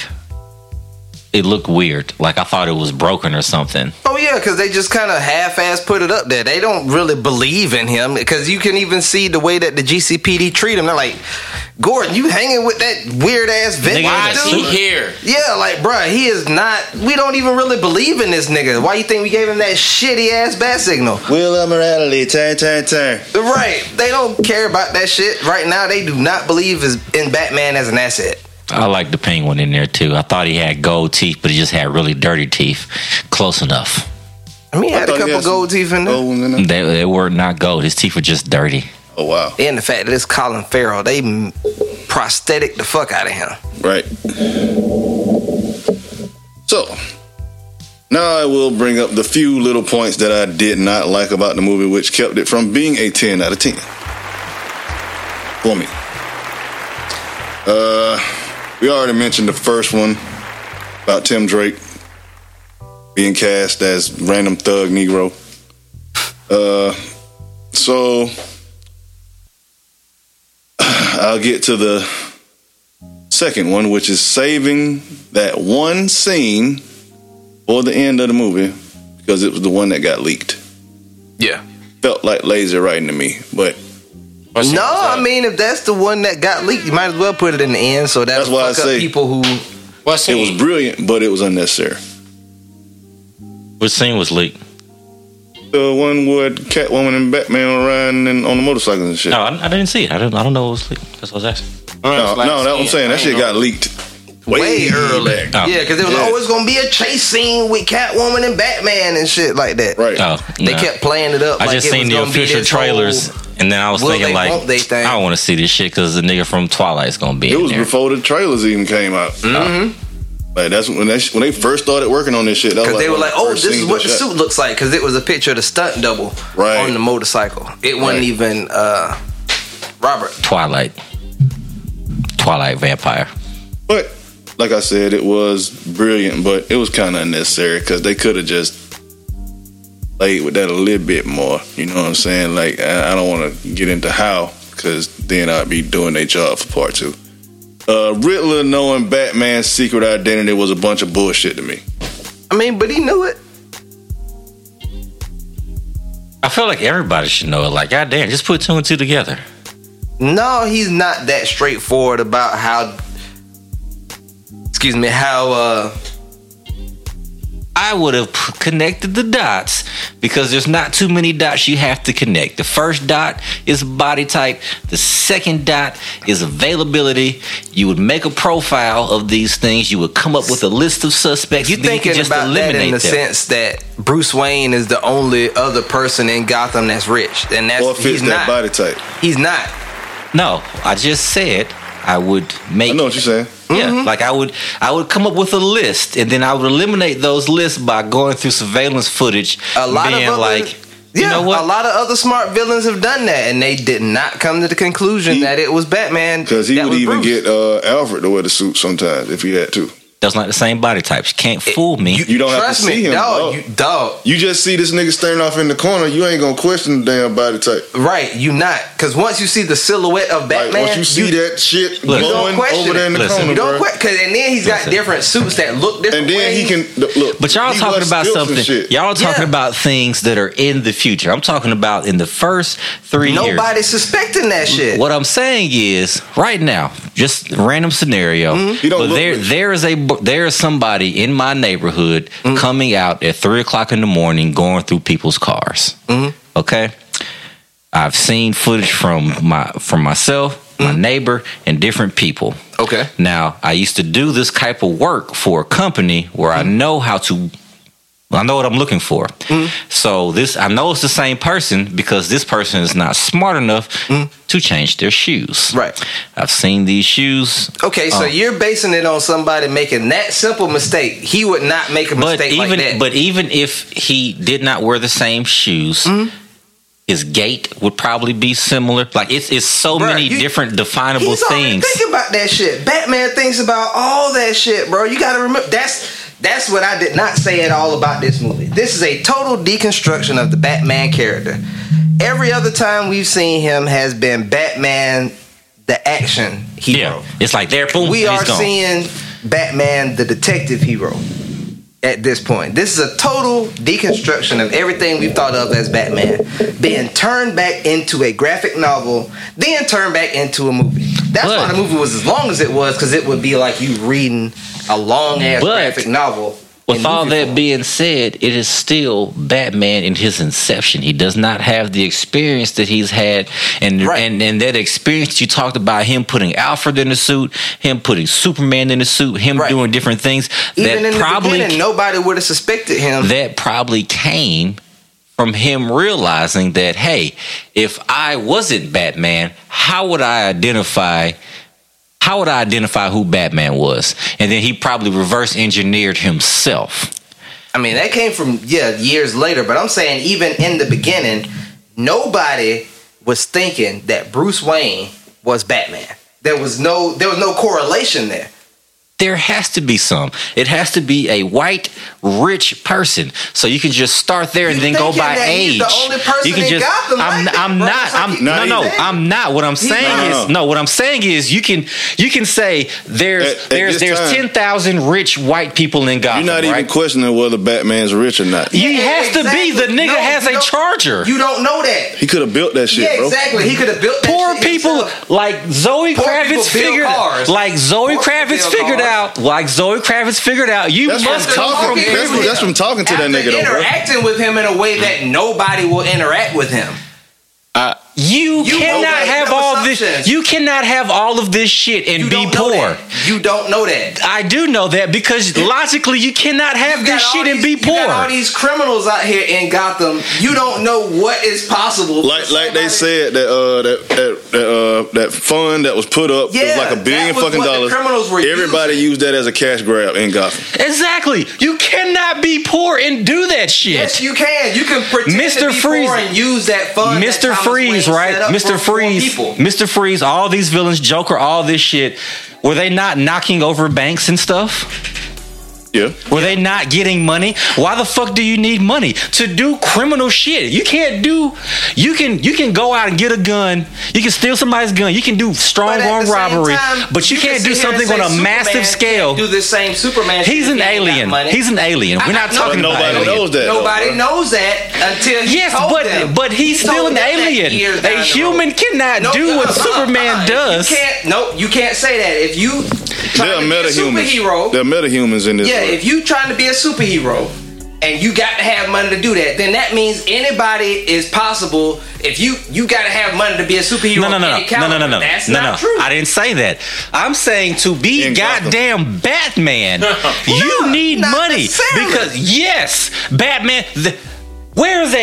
weird. Like I thought it was broken or something. Oh yeah, because they just kind of half-ass put it up there. They don't really believe in him because you can even see the way that the GCPD treat him. They're like, Gordon, you hanging with that weird ass Vince? Why is he here? Yeah, like, bruh, he is not. We don't even really believe in this nigga. Why you think we gave him that shitty ass bat signal? Will morality, turn. Right, they don't care about that shit right now. They do not believe in Batman as an asset. I like the Penguin in there too. I thought he had gold teeth, but he just had really dirty teeth. Close enough. I mean, he had a couple gold teeth in there. They were not gold. His teeth were just dirty. Oh wow! And the fact that it's Colin Farrell, they prosthetic the fuck out of him. Right. So now I will bring up the few little points that I did not like about the movie, which kept it from being a 10 out of 10 for me. We already mentioned the first one about Tim Drake being cast as random thug Negro. So I'll get to the second one, which is saving that one scene for the end of the movie because it was the one that got leaked. Yeah. Felt like lazy writing to me, but I mean, if that's the one that got leaked, you might as well put it in the end. So that's why I say people who. It was brilliant, but it was unnecessary. What scene was leaked? The one with Catwoman and Batman were riding on the motorcycles and shit. No, I didn't see it. I don't know what was leaked. That's what I was asking. No, that's what I'm saying. That shit got leaked way early. Oh. Yeah, because it was always going to be a chase scene with Catwoman and Batman and shit like that. Right. They kept playing it up. I just seen the official trailers. And then I was thinking, like, I don't want to see this shit because the nigga from Twilight's gonna be. It was before the trailers even came out. Mm-hmm. Like that's when they first started working on this shit. Because they were like, "Oh, this is what the suit looks like." Because it was a picture of the stunt double on the motorcycle. It wasn't even Robert. Twilight vampire. But like I said, it was brilliant, but it was kind of unnecessary because they could have just played with that a little bit more. You know what I'm saying? Like, I don't want to get into how, because then I'd be doing their job for part 2. Riddler knowing Batman's secret identity was a bunch of bullshit to me. I mean, but he knew it. I feel like everybody should know it. Like, goddamn, just put 2 and 2 together. No, he's not that straightforward about how I would have connected the dots because there's not too many dots you have to connect. The first dot is body type. The second dot is availability. You would make a profile of these things. You would come up with a list of suspects. You're thinking just about that in the sense that Bruce Wayne is the only other person in Gotham that's rich, and that's or fits that body type. He's not. No, I just said I would make. I know what you're saying. Yeah, like I would come up with a list, and then I would eliminate those lists by going through surveillance footage. A lot of you know what? A lot of other smart villains have done that, and they did not come to the conclusion that it was Batman. Because he would even get Alfred to wear the suit sometimes if he had to. That's not the same body types. You can't fool me. You don't have to see him, dog. You just see this nigga staring off in the corner. You ain't gonna question the damn body type, right? You not, because once you see the silhouette of Batman, once you see that shit going over there in the corner, you don't question. And then he's got different suits that look different. And then he can look. But y'all talking about something. Y'all talking about things that are in the future. I'm talking about in the first 3 years. Nobody's suspecting that shit. What I'm saying is, right now, just a random scenario. But there is somebody in my neighborhood coming out at 3:00 in the morning, going through people's cars. Okay, I've seen footage from myself, my neighbor, and different people. Okay. Now I used to do this type of work for a company where I know how to I know what I'm looking for. So I know it's the same person because this person is not smart enough to change their shoes. Right. I've seen these shoes. Okay, so you're basing it on somebody making that simple mistake. He would not make a mistake like that. But even if he did not wear the same shoes, his gait would probably be similar. Like it's so many different definable things. Think about that shit. Batman thinks about all that shit, bro. You got to remember that's what I did not say at all about this movie. This is a total deconstruction of the Batman character. Every other time we've seen him has been Batman, the action hero. Yeah, it's like there, boom, we are he's gone. seeing Batman, the detective hero. At this point, this is a total deconstruction of everything we've thought of as Batman being turned back into a graphic novel, then turned back into a movie. That's why the movie was as long as it was, because it would be like you reading a long ass graphic novel. With all that being said, it is still Batman in his inception. He does not have the experience that he's had, and that experience you talked about, him putting Alfred in the suit, him putting Superman in the suit, him doing different things. Even that in probably, the beginning, nobody would have suspected him. That probably came from him realizing that, hey, if I wasn't Batman, how would I identify who Batman was? And then he probably reverse engineered himself. I mean, that came from years later, but I'm saying even in the beginning, nobody was thinking that Bruce Wayne was Batman. There was no correlation there. There has to be some. It has to be a white, rich person. So you can just start there and then go by age. He's the only person you can in just. Gotham. I'm not. What I'm saying is you can say there's 10,000 rich white people in Gotham. You're not even questioning whether Batman's rich or not. He has to be. The nigga has a Charger. You don't know that. He could have built that shit, bro. Exactly. He could have built that Poor shit people himself. like Zoe Kravitz figured out. You must come from that's from talking to that nigga, though, bro. Interacting with him in a way that nobody will interact with him. You cannot have all this. You cannot have all of this shit and be poor. You don't know that. I do know that because logically you cannot have this shit and be poor. You got all these criminals out here in Gotham. You don't know what is possible. Like they said that fund that was put up was like $1 billion fucking dollars. Everybody used that as a cash grab in Gotham. Exactly. You cannot be poor and do that shit. Yes, you can. You can pretend Mr. to be Freeze, poor and use that fund. Mr. Freeze, right? Mr. Freeze, all these villains, Joker, all this shit. Were they not knocking over banks and stuff? Yeah. Were they not getting money? Why the fuck do you need money to do criminal shit? You can't do. You can go out and get a gun. You can steal somebody's gun. You can do strong arm robbery, but you can't do something on a massive scale. Do the same Superman. He's an alien. He's an alien. We're not talking about nobody knows that. Nobody knows that until he told them. But he's still an alien. A human cannot do what Superman does. You can't say that. If you There are metahumans. There are metahumans in this. Yeah, if you trying to be a superhero and you got to have money to do that, then that means anybody is possible. If you got to have money to be a superhero. No. That's not true. I didn't say that. I'm saying to be goddamn Batman, you need money because yes, Batman. Where is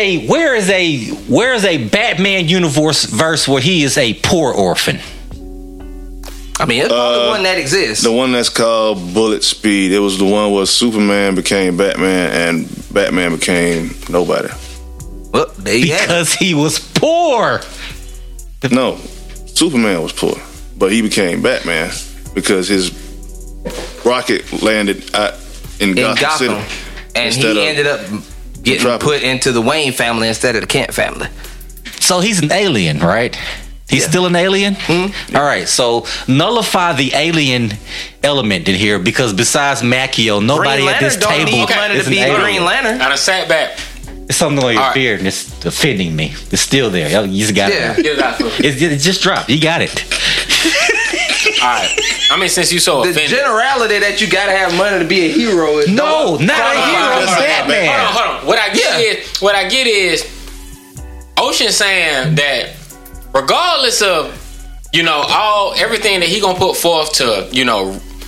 a Batman universe verse where he is a poor orphan? I mean, it's the one that exists. The one that's called Bullet Speed. It was the one where Superman became Batman and Batman became nobody. Well, there you because he was poor. No, Superman was poor, but he became Batman because his rocket landed out in Gotham City. And he ended up getting put into the Wayne family instead of the Kent family. So he's an alien, right? He's still an alien? Mm-hmm. All right, so nullify the alien element in here because besides Macchio, nobody at this table is an alien. Green Lantern. I done sat back. It's something on your beard and it's offending me. It's still there. You just got it. It just dropped. You got it. All right. I mean, since you so offended. The generality that you gotta have money to be a hero is not a hero. Batman. Hold on. What I get is Ocean saying that regardless of everything that he gonna put forth to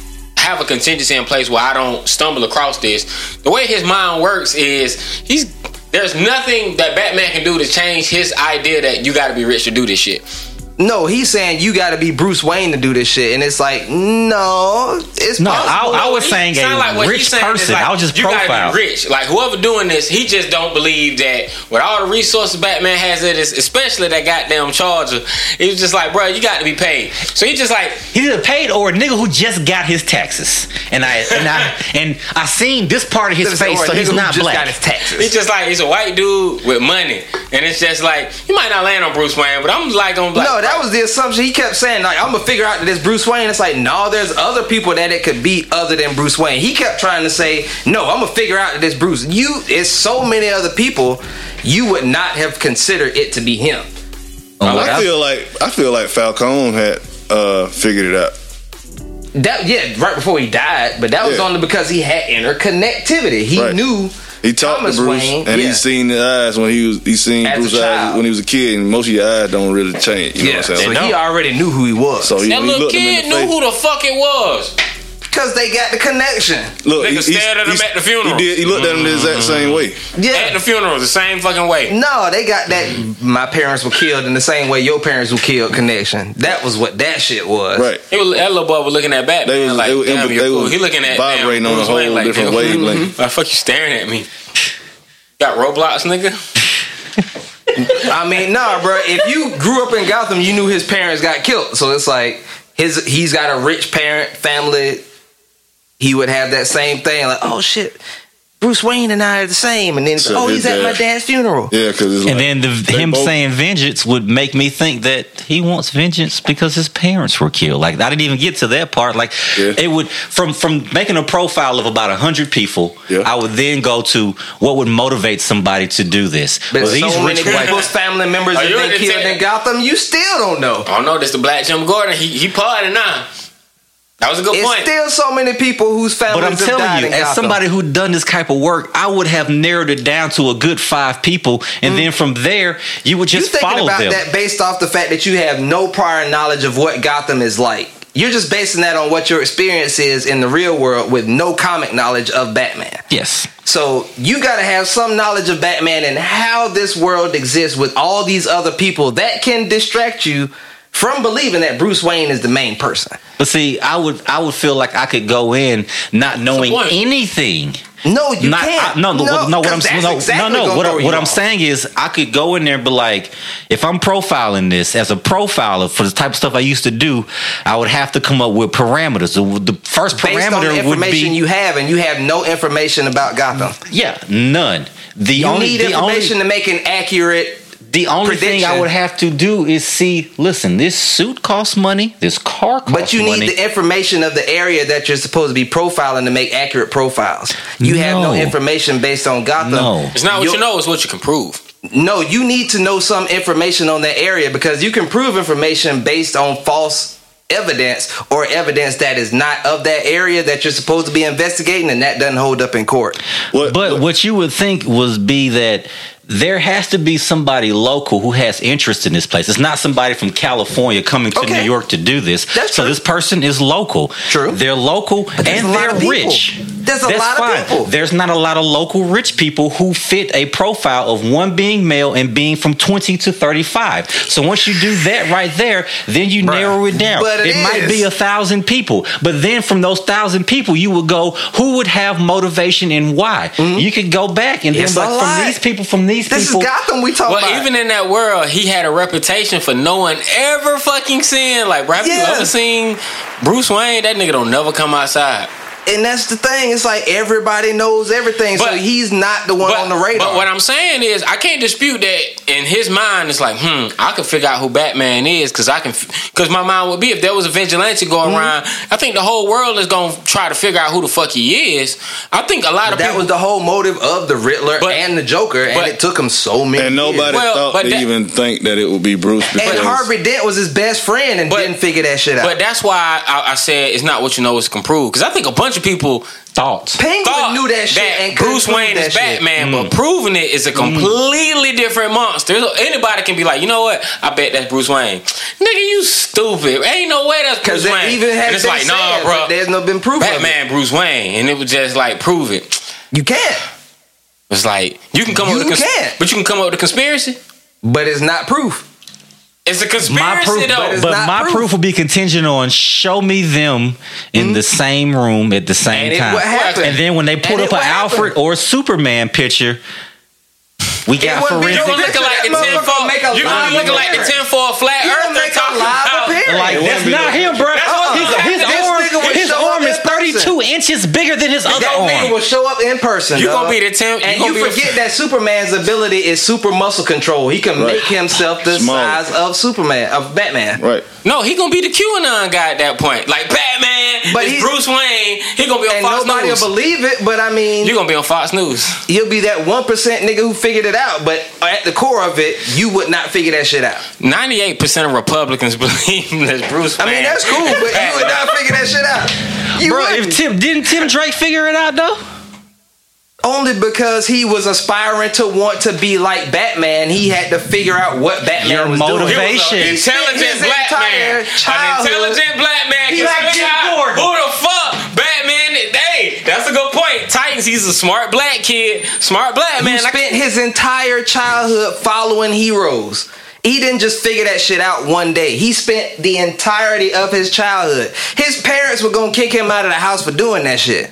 have a contingency in place where I don't stumble across this. The way his mind works is there's nothing that Batman can do to change his idea that you got to be rich to do this shit. No, he's saying you got to be Bruce Wayne to do this shit, and it's like, no, it's No, possible. I was saying a rich person. I was just you profile. gotta be rich. Like whoever doing this, he just don't believe that with all the resources Batman has, especially that goddamn Charger. He was just like, bro, you got to be paid. So he just like He's either paid or a nigga who just got his taxes, and I seen this part of his face, so he's not black. Got his taxes. he's just like he's a white dude with money, and it's just like you might not land on Bruce Wayne, but I'm like on black. No, that was the assumption. He kept saying, like, I'm gonna figure out that it's Bruce Wayne. It's like, no, there's other people that it could be other than Bruce Wayne. He kept trying to say, no, I'm gonna figure out that it's Bruce. It's so many other people, you would not have considered it to be him. I feel like Falcone had figured it out. Right before he died, but that was only because he had interconnectivity. He knew. He talked Thomas to Bruce, Wayne, and he seen the eyes when he seen As a Bruce's eyes child. when he was a kid, and most of your eyes don't really change. You know what I'm saying? So he already knew who he was. So he that little looked him in kid the knew face. who the fuck it was. Because they got the connection. Look, Nigga stared at him at the funeral. He looked at him the exact same way. Yeah. At the funeral, the same fucking way. No, they got that. My parents were killed in the same way your parents were killed connection. That was what that shit was. Right. That little boy was looking at Batman They was- like, they was- damn, they you're cool. was He looking at vibrating on a Bruce whole Wayne like, different damn, wavelength. Why the fuck you staring at me? Got Roblox, nigga? I mean, nah, bro. If you grew up in Gotham, you knew his parents got killed. So it's like he's got a rich family. He would have that same thing. Like, oh shit, Bruce Wayne and I are the same. And then, So he's his at my dad- dad's funeral. Yeah, because And then him saying vengeance would make me think that he wants vengeance because his parents were killed. Like I didn't even get to that part. Like it would from making a profile of about 100 people. Yeah. I would then go to what would motivate somebody to do this. But Well, so these many rich white people's family members have you been in the killed tech? in Gotham. You still don't know. I don't know, this the Black Jim Gordon. He party now. That was a good It's point. still so many people whose families But I'm have telling died you, in as Gotham. somebody who done this type of work, I would have narrowed it down to a good 5 people, and then from there, you would just you thinking follow about them. that based off the fact that you have no prior knowledge of what Gotham is like. You're just basing that on what your experience is in the real world with no comic knowledge of Batman. Yes. So you got to have some knowledge of Batman and how this world exists with all these other people that can distract you from believing that Bruce Wayne is the main person. But see, I would feel like I could go in not knowing point. anything. No, you can't. What I'm saying is, I could go in there and be like, if I'm profiling this as a profiler for the type of stuff I used to do, I would have to come up with parameters. The first Based on the parameter would information be you have, and you have no information about Gotham. none. You need information to make an accurate. The only thing I prediction. would have to do is see, listen, this suit costs money, this car costs money. But you need the information of the area that you're supposed to be profiling to make accurate profiles. You have no No. information based on Gotham. No. It's not what you know, it's what you can prove. No, you need to know some information on that area because you can prove information based on false evidence or evidence that is not of that area that you're supposed to be investigating, and that doesn't hold up in court. What you would think would be that there has to be somebody local who has interest in this place. It's not somebody from California coming to Okay. New York to do this. That's so true. this person is local. True. They're local there's and a lot they're of people. rich. There's a That's lot of fine. people. There's not a lot of local rich people who fit a profile of one being male and being from 20 to 35. So once you do that right there, then you narrow it down. But it might is. be 1,000 people. But then from those 1,000 people, you would go, who would have motivation and why? You could go back and It's then a like lot. from these This people. is Gotham we talk Well, about. even in that world, he had a reputation for no one ever fucking seeing. Like, bro, have you Yeah. ever seen Bruce Wayne? That nigga don't never come outside. And that's the thing. It's like everybody knows everything, so But- he's not the one on the radar. But what I'm saying is, I can't dispute that in his mind, it's like, I can figure out who Batman is because my mind would be if there was a vigilante going around, I think the whole world is going to try to figure out who the fuck he is. I think a lot of that people. was the whole motive of the Riddler But- and the Joker, and but- it took him so many And nobody Well, thought but they that- even think that it would be Bruce. years. And because- Harvey Dent was his best friend and But- didn't figure that shit out. But that's why I said it's not what you know, it's can prove. Because I think a bunch bunch of people Thoughts. Penguin knew that shit and Bruce Wayne is shit. Batman, but proving it is a completely different monster. Anybody can be like, you know what? I bet that's Bruce Wayne. Nigga, you stupid. Ain't no way that's Bruce Wayne. Even has and it's like, nah, bro. There's no been proof Batman, Bruce Wayne, and it was just like, prove it. You can't. It's like you can come up with but you can come up with a conspiracy. But it's not proof. It's a conspiracy though. But my proof will be contingent on show me them in the same room at the same time. And then when they put up an Alfred or Superman picture, we got for real. You're gonna look like the tinfoil. You're gonna be looking like the tinfoil flat earth. Like that's not him, bro. His arm is 32 inches bigger than his other arm. That nigga will show up in person. You gonna be the and you forget that Superman's ability is super muscle control. He can make himself the size of Batman. Right. No, he gonna be the QAnon guy at that point. Like Batman, but Bruce Wayne. He gonna be on Fox News. Nobody will believe it, but I mean, you gonna be on Fox News. You'll be that 1% nigga who figured it out, but at the core of it, you would not figure that shit out. 98% of Republicans believe that Bruce Wayne. I mean, that's cool, but you would not figure that shit out. Didn't Tim Drake figure it out though? Only because he was aspiring to want to be like Batman, he had to figure out what Batman was motivation. doing. Intelligent black man. An intelligent black man can figure out who the fuck Batman is. Hey, that's a good point. Titans, he's a smart black kid. Smart black man. He spent his entire childhood following heroes. He didn't just figure that shit out one day. He spent the entirety of his childhood. His parents were gonna kick him out of the house for doing that shit.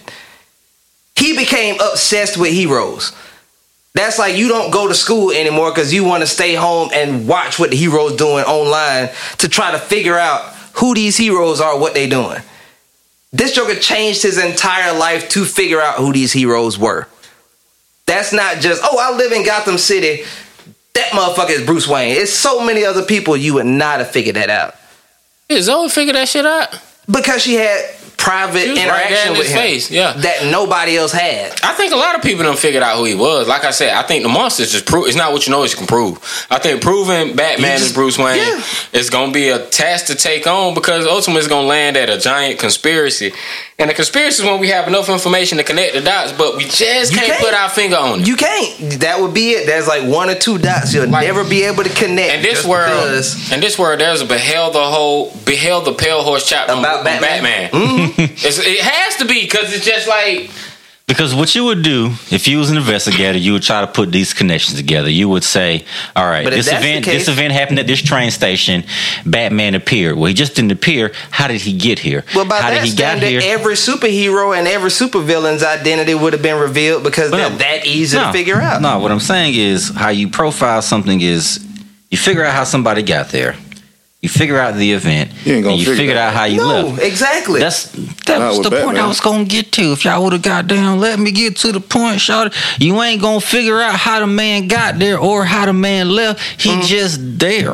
He became obsessed with heroes. That's like you don't go to school anymore because you want to stay home and watch what the heroes doing online to try to figure out who these heroes are, what they doing. This Joker changed his entire life to figure out who these heroes were. That's not just, I live in Gotham City. That motherfucker is Bruce Wayne. It's so many other people you would not have figured that out. Did Zoe figure that shit out? Because she had private interaction with him that nobody else had. I think a lot of people done figured out who he was. Like I said, I think the monsters just prove. It's not what you know, it's you can prove. I think proving Batman is Bruce Wayne is going to be a task to take on because ultimately it's going to land at a giant conspiracy. And the conspiracy is when we have enough information to connect the dots, but we just can't put our finger on it. You can't. That would be it. There's like 1 or 2 dots you'll never be able to connect. In this world, there's a beheld the pale horse chapter about Batman. Mm-hmm. It has to be because it's just like. Because what you would do if you was an investigator, you would try to put these connections together. You would say, all right, this event happened at this train station. Batman appeared. Well, he just didn't appear. How did he get here? Well, by that standard, every superhero and every supervillain's identity would have been revealed because they're that easy to figure out. No, what I'm saying is how you profile something is you figure out how somebody got there. You figure out the event, and you figure out how you left. Exactly. That was the point I was going to get to. If y'all would have got down, let me get to the point, shawty. You ain't going to figure out how the man got there or how the man left. He just there.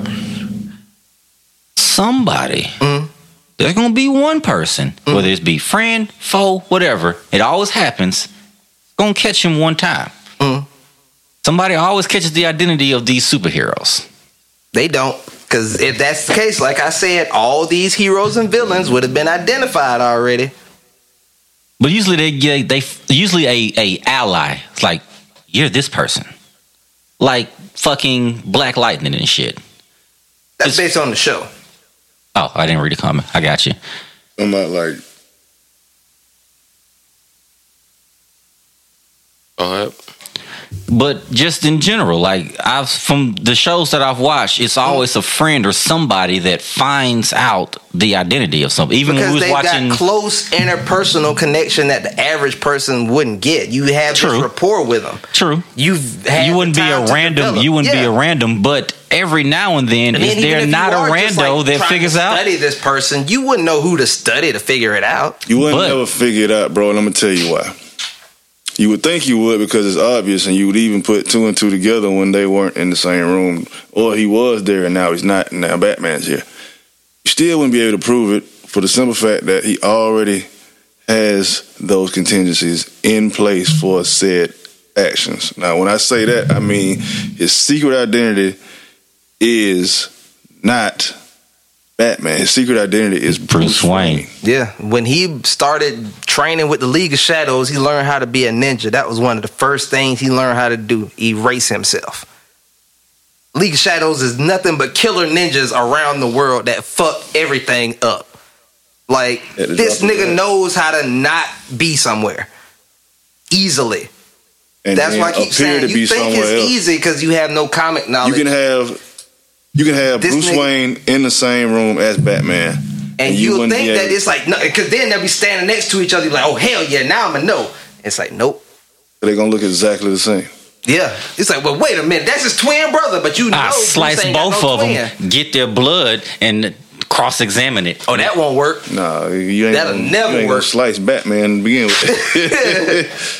Somebody. There's going to be one person, whether it be friend, foe, whatever. It always happens. Going to catch him one time. Somebody always catches the identity of these superheroes. They don't. Because if that's the case, like I said, all these heroes and villains would have been identified already. But usually they usually a ally. It's like, you're this person. Like fucking Black Lightning and shit. That's based on the show. Oh, I didn't read the comment. I got you. I'm not like. But just in general, like from the shows that I've watched, it's always a friend or somebody that finds out the identity of something. Even because when we was watching, got close interpersonal connection that the average person wouldn't get. You have this rapport with them. True. You wouldn't be a random. You wouldn't be a random, but every now and then, is there not a rando that figures out? Study this person, you wouldn't know who to study to figure it out. You wouldn't never figure it out, bro. And I'm gonna tell you why. You would think you would because it's obvious, and you would even put 2 and 2 together when they weren't in the same room, or he was there and now he's not, and now Batman's here. You still wouldn't be able to prove it for the simple fact that he already has those contingencies in place for said actions. Now, when I say that, I mean his secret identity is not Batman. His secret identity is Bruce Wayne. Yeah, when he started training with the League of Shadows, he learned how to be a ninja. That was one of the first things he learned how to do, erase himself. League of Shadows is nothing but killer ninjas around the world that fuck everything up. Like, this nigga knows how to not be somewhere easily. And that's why I keep saying you think it's easy because you have no comic knowledge. You can have Bruce Wayne in the same room as Batman, and you'll think that it's like, because then they'll be standing next to each other, like, oh hell yeah, now I'm a no. It's like, nope. They're gonna look exactly the same. Yeah, it's like, well, wait a minute, that's his twin brother, but you know, I slice both of them, get their blood, and cross-examine it. Oh, that won't work. No, you ain't. That'll never you ain't work. Gonna slice Batman to begin with.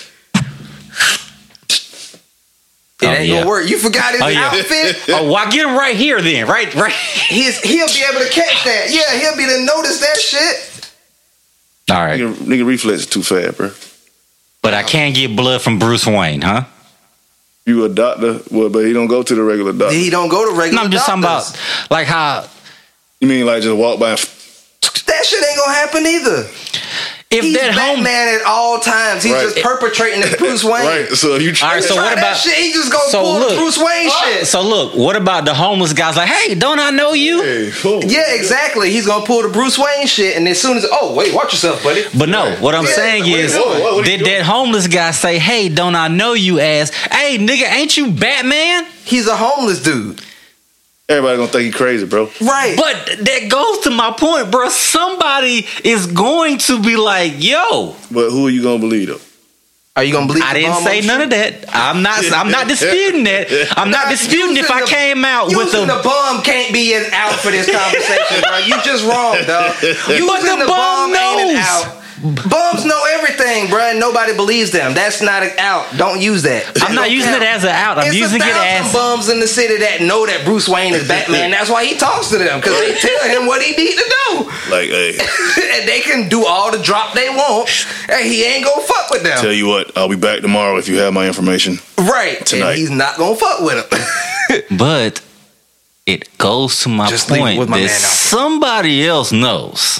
It ain't gonna work. You forgot his outfit. Oh, why get him right here then? Right. He'll be able to catch that. Yeah, he'll be able to notice that shit. All right. Nigga reflex is too fast, bro. But I can't get blood from Bruce Wayne, huh? You a doctor? Well, but he don't go to the regular doctor. He don't go to regular. No, I'm just doctors. talking about like how. You mean like just walk by? That shit ain't gonna happen either. He's that Batman at all times. He's just perpetrating the Bruce Wayne. Right. So if you all right, so what about that shit? He just gonna pull the Bruce Wayne shit. So look, what about the homeless guys? Like, hey, don't I know you? Hey, cool. Yeah, exactly. He's gonna pull the Bruce Wayne shit, and as soon as wait, watch yourself, buddy. But no, what I'm saying is, did that homeless guy say, hey, don't I know you? As, hey, nigga, ain't you Batman? He's a homeless dude. Everybody gonna think he crazy, bro. Right. But that goes to my point, bro. Somebody is going to be like, yo. But who are you gonna believe though? Are you gonna believe? I didn't say none of that. I'm not disputing that. I'm not disputing if I came out with the bum can't be out for this conversation, bro. You just wrong, dog. Using the bum ain't out. Bums know everything, bro, and nobody believes them. That's not an out. Don't use that. I'm not using it as an out. I'm using it as bums in the city that know that Bruce Wayne is Batman. That's why he talks to them, because they tell him what he need to do. Like, hey, and they can do all the drop they want, and he ain't gonna fuck with them. Tell you what, I'll be back tomorrow if you have my information. Right, tonight. And he's not gonna fuck with him. But it goes to my point that somebody else knows.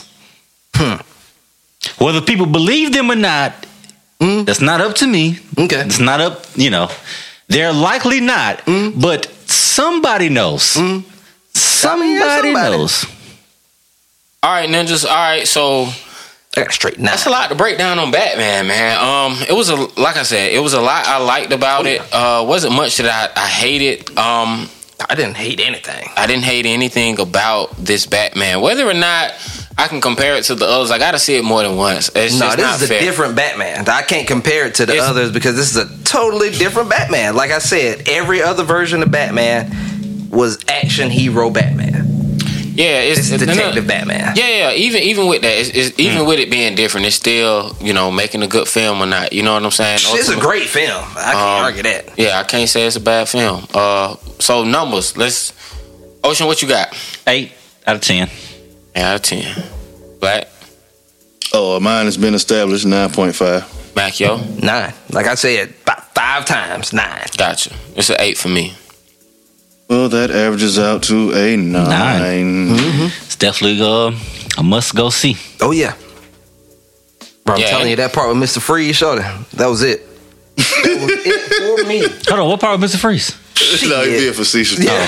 Whether people believe them or not, that's not up to me. Okay. It's not up, they're likely not, but somebody knows. Somebody knows. All right, ninjas. All right, so I got straight now. That's a lot to break down on Batman, man. It was like I said, it was a lot I liked about it. Wasn't much that I hated. I didn't hate anything. I didn't hate anything about this Batman. Whether or not I can compare it to the others, I gotta see it more than once. It's just this is fair. a different Batman. I can't compare it to the others because this is a totally different Batman. Like I said, every other version of Batman was action hero Batman. Yeah, it's detective Batman. Yeah. Even with that, it's even with it being different, it's still making a good film or not. You know what I'm saying? It's a great film. I can't argue that. Yeah, I can't say it's a bad film. So numbers. Ocean, what you got? 8 out of 10. 8 out of 10. Black. Oh, mine has been established 9.5. Mac, yo? 9. Like I said, about 5 times 9. Gotcha. It's an 8 for me. Well, that averages out to a 9. It's definitely a must go see. Oh yeah, bro. I'm telling you, that part with Mr. Freeze, showed him. That was it. That was it for me. Hold on, what part with Mr. Freeze? No, he being facetious. Yeah.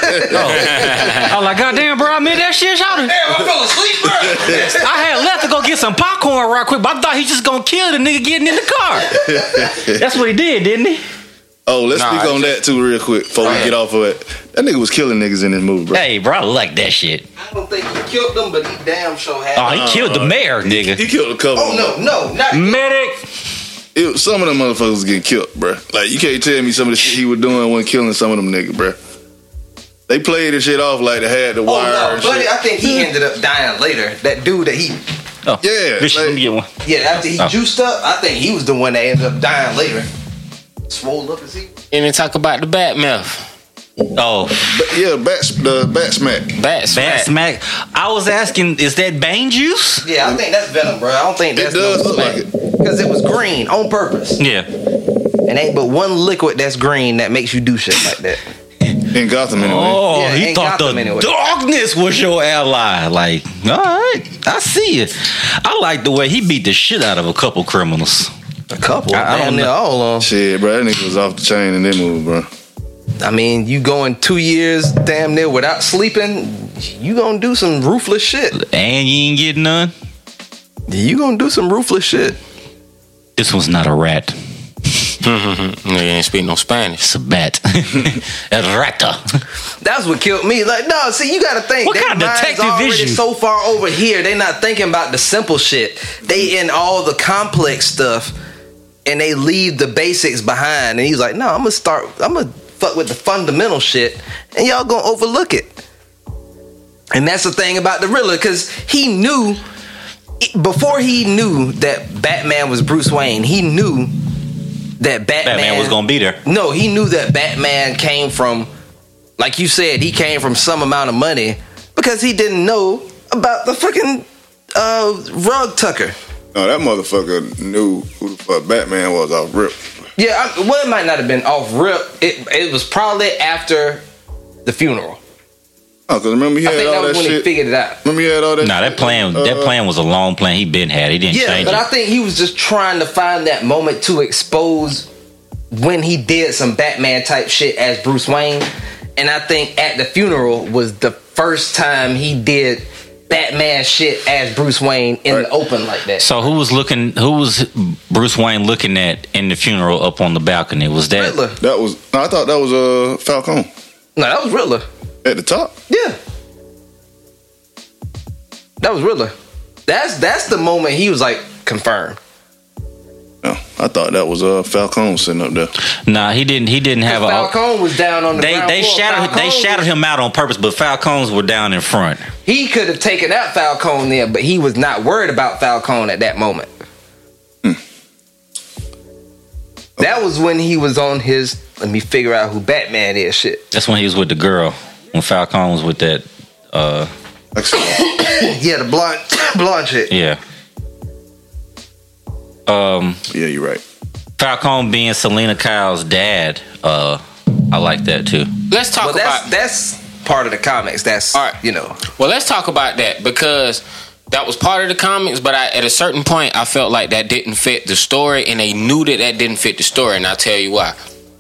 I was like, goddamn, bro, I made that shit, shouted. Damn, I fell asleep, bro. I had left to go get some popcorn right quick, but I thought he just gonna kill the nigga getting in the car. That's what he did, didn't he? Oh, let's speak on that too real quick before we get off of it. That nigga was killing niggas in this movie, bro. Hey, bro, I like that shit. I don't think he killed them, but he damn sure had. Oh, he killed the mayor, nigga. He killed a couple. Oh, no, not medic. Some of them motherfuckers was getting killed, bro. Like, you can't tell me some of the shit he was doing when killing some of them niggas, bro. They played this shit off like they had the wire. Oh, no, and buddy, shit. I think he ended up dying later. That dude that he. Oh, yeah. Bishop, let me get one. Yeah, after he juiced up, I think he was the one that ended up dying later. Swole up as he. And then talk about the Batman. Oh, the Bat Smack. Bat Smack. I was asking, is that Bane juice? Yeah, I think that's Venom, bro. I don't think that's it does look like it because it was green on purpose. Yeah, and ain't but one liquid that's green that makes you do shit like that. In Gotham anyway. Oh, Yeah, he in thought Gotham the anyway. darkness was your ally. Like, all right, I see it. I like the way he beat the shit out of a couple criminals. A couple. I don't Damn near know. all of them. Shit, bro, that nigga was off the chain in that movie, bro. I mean, you going 2 years damn near without sleeping, you gonna do some ruthless shit. And you ain't getting none. You gonna do some ruthless shit. This one's not a rat. Nigga ain't speak no Spanish. It's a bat. A rata. That's what killed me. Like, no, see, you gotta think. What their kind of minds detective already is you? so far over here, they not thinking about the simple shit. They in all the complex stuff, and they leave the basics behind. And he's like, no, I'm gonna fuck with the fundamental shit, and y'all gonna overlook it. And that's the thing about the Riddler, because he knew, before he knew that Batman was Bruce Wayne, he knew that Batman was gonna be there. No, he knew that Batman came from, like you said, he came from some amount of money because he didn't know about the freaking rug tucker. No, that motherfucker knew who the fuck Batman was off rip. Yeah, it might not have been off rip. It was probably after the funeral. Oh, cause remember he I had think that all was that when he shit. figured it out. Remember he had all that. Nah, that plan was a long plan. He been had. He didn't Yeah, change but it. I think he was just trying to find that moment to expose when he did some Batman type shit as Bruce Wayne. And I think at the funeral was the first time he did Batman shit as Bruce Wayne in the open like that. So who was Bruce Wayne looking at in the funeral up on the balcony? Was that Riddler. That was. No, I thought that was Falcone No, that was Riddler. at the top. Yeah. That was Riddler. That's the moment he was like confirmed. No, I thought that was Falcone sitting up there. Nah, he didn't have a. Falcone was down on the ground They floor. shadowed him out on purpose, but Falcons were down in front. He could have taken out Falcone there, but he was not worried about Falcone at that moment. That was when he was on his let me figure out who Batman is shit. That's when he was with the girl. When Falcone was with that. Yeah, the blonde chick. Yeah. Yeah, you're right. Falcone being Selena Kyle's dad. I like that too. Let's talk Well, about that's part of the comics. That's All right. you know. Well, let's talk about that because that was part of the comics, but at a certain point, I felt like that didn't fit the story, and they knew that didn't fit the story, and I'll tell you why.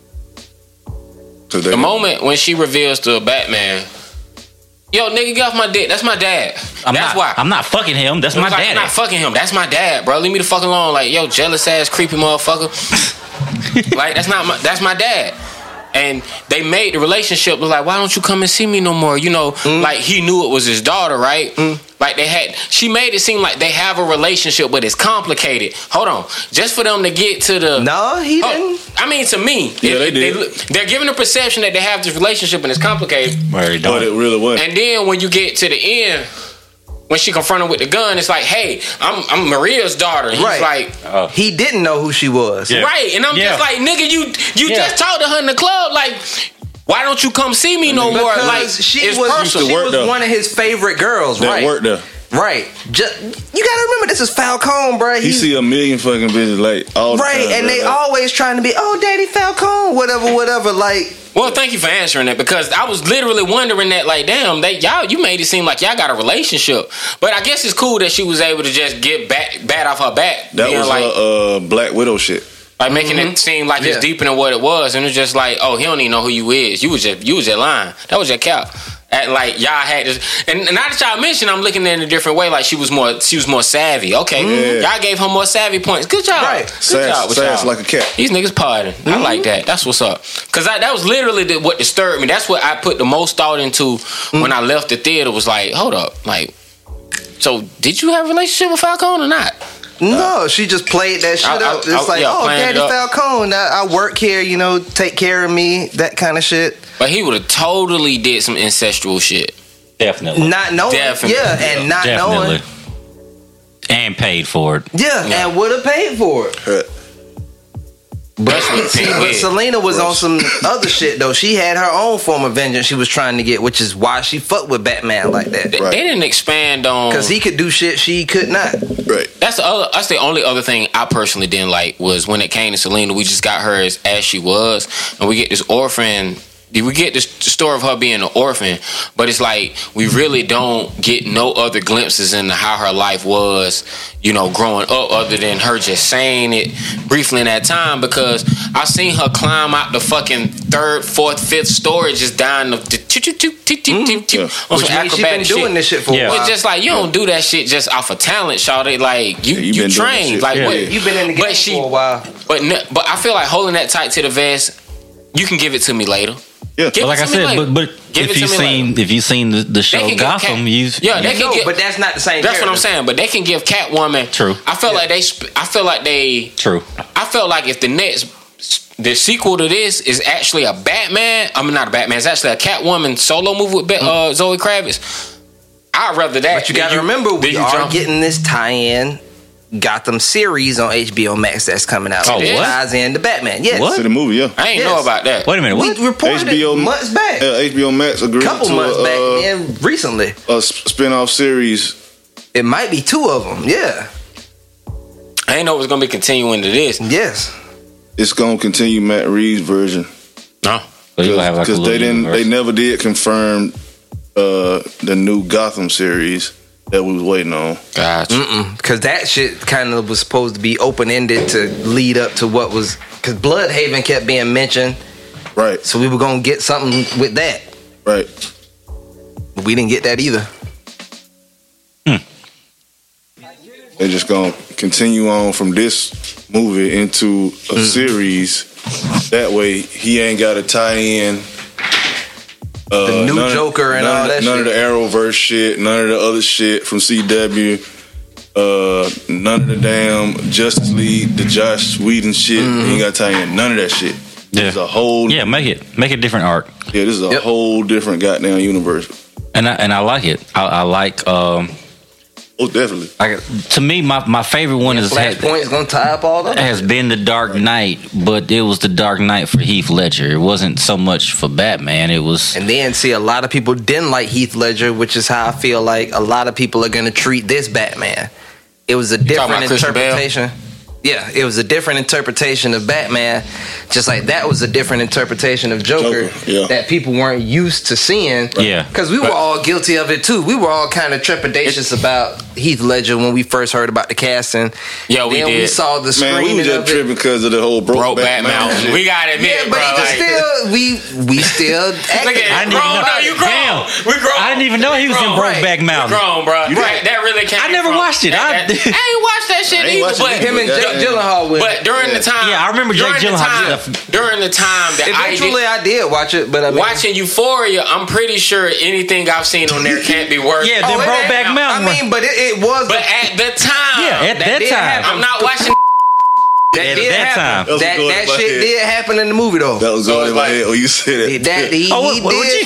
The moment when she reveals to Batman, yo, nigga, get off my dick. That's my dad. That's why. I'm not fucking him. That's my Like, daddy. I'm not fucking him. That's my dad, bro. Leave me the fuck alone. Like, yo, jealous ass, creepy motherfucker. Like, that's my dad. And they made the relationship was like, why don't you come and see me no more? You know, like he knew it was his daughter, right? Like she made it seem like they have a relationship, but it's complicated. Hold on. Just for them to get to the. No, he didn't. I mean, to me, Yeah, they did. They're giving the perception that they have this relationship and it's complicated. But it really wasn't. And then when you get to the end, when she confronted with the gun, it's like, hey, I'm Maria's daughter. And he's Right. like, He didn't know who she was. Yeah. right. And I'm just like, nigga, you just talked to her in the club. Like, why don't you come see me no more? Because Like, she it's was personal. she work was there. one of his favorite girls, That right? worked there. Right. Just, you gotta remember this is Falcone, bro. He see a million fucking bitches like all the right, time, and bro. they Like, always trying to be, oh, Daddy Falcone, whatever. Like, Well, thank you for answering that because I was literally wondering that, like, damn, you made it seem like y'all got a relationship. But I guess it's cool that she was able to just get bat off her back. that being was like, her Black Widow shit. like making it seem like it's deeper than what it was, and it's just like, oh, he don't even know who you is. You was just lying. That was your cap. Like y'all had this, and now that y'all mentioned, I'm looking at it in a different way. Like she was more savvy. Okay, y'all gave her more savvy points. Good job. Right. Good job with Sass y'all. like a cat. These niggas pardon. I like that. That's what's up. Cause that was literally what disturbed me. That's what I put the most thought into when I left the theater. Was like, hold up, like, so did you have a relationship with Falcone or not? no, she just played that shit up. It's like, oh, playing Daddy it up. Falcone, I work here, you know, take care of me, that kind of shit. But he would have totally did some incestual shit. Definitely. Not knowing, Definitely. yeah, and not Definitely. knowing, And paid for it. yeah, and would have paid for it. But But Selena was on some other shit though. She had her own form of vengeance she was trying to get, which is why she fucked with Batman like that. They didn't expand on Because he could do shit she could not. Right. That's the only other thing I personally didn't like was when it came to Selena. We just got her as she was, and we get this orphan we get the story of her being an orphan, but it's like we really don't get no other glimpses into how her life was, you know, growing up, other than her just saying it briefly in that time. Because I seen her climb out the fucking 3rd, 4th, 5th story, just down the on which some means she been acrobatic doing shit. this shit for a while. It's just like you don't do that shit just off of talent, shawty. Like you been doing that trained, shit. like Yeah. what? You've been in the game for a while. But I feel like holding that tight to the vest, you can give it to me later. Yeah. Give But like it I to me said, later. but Give if it you to me later. seen the show They can give Gotham, they can But that's not the same. That's what I'm character. saying. But they can give Catwoman. True. I felt like they. True. I felt like if the sequel to this is actually a Batman. I mean, not a Batman. It's actually a Catwoman solo movie with Zoe Kravitz. I'd rather that. But you got to remember, we are jump. getting this tie-in Gotham series on HBO Max that's coming out. Oh, It what? ties in to Batman. Yes. What? To the movie, yeah. I ain't Yes. know about that. Wait a minute. What? We reported HBO it months back. HBO Max agreed Couple to months back, and recently. a spin-off series. It might be 2 of them. Yeah. I ain't know it was gonna be continuing to this. Yes. It's gonna continue Matt Reeves' version No. So you gonna have like a because little they universe. never did confirm the new Gotham series that we was waiting on. Gotcha. Because that shit kind of was supposed to be open-ended to lead up to what was... Because Bloodhaven kept being mentioned, Right, so we were going to get something with that. right. But we didn't get that either. They're just gonna continue on from this movie into a series. That way, he ain't got to tie in The new Joker and all that none shit. of the Arrowverse shit, none of the other shit from CW, none of the damn Justice League, the Josh Whedon shit. He ain't got to tie in none of that shit. Yeah. It's a whole Make a different arc. yeah. This is a Yep. whole different goddamn universe. And I like it. I like Oh, definitely. to me my favorite one is Flashpoint's going to tie up all that. has been the Dark Knight, but it was the Dark Knight for Heath Ledger. It wasn't so much for Batman. It was And then, see, a lot of people didn't like Heath Ledger, which is how I feel like a lot of people are going to treat this Batman. It was a different about Christian Bale? interpretation. Yeah, it was a different interpretation of Batman, just like that was a different interpretation of Joker, yeah. that people weren't used to seeing. Yeah. Because we were all guilty of it too. We were all kind of trepidatious about Heath Ledger when we first heard about the casting. Yeah, we then did. we saw the Man, screening we was of just it. tripping because of the whole Brokeback Mountain. We gotta admit, Yeah, it, but bro. even Like, still, we still look acted. at I it. didn't even Grown, know- though. You grown. Damn. We grown. I didn't even know he was in We grown. Brokeback We Mountain. grown, bro. Right, that really came. I never from- watched it. I ain't watched that shit I ain't either. watched it But either. Him and Jake Gyllenhaal went. But during the time, Yeah, I remember Jake during the Gyllenhaal time- stuff. During the time that Eventually, I did watch it, but I mean, watching Euphoria, I'm pretty sure anything I've seen on there can't be worse. Yeah, than then it Brokeback ain't- Mountain. I mean, but it was. But at the time, Yeah, at that did time. happen. I'm not watching. that at did that happen. time. That was That, going that in my shit head. did happen in the movie though. That was So going it's in my like- head when you said that. That he, Oh, he what did. you?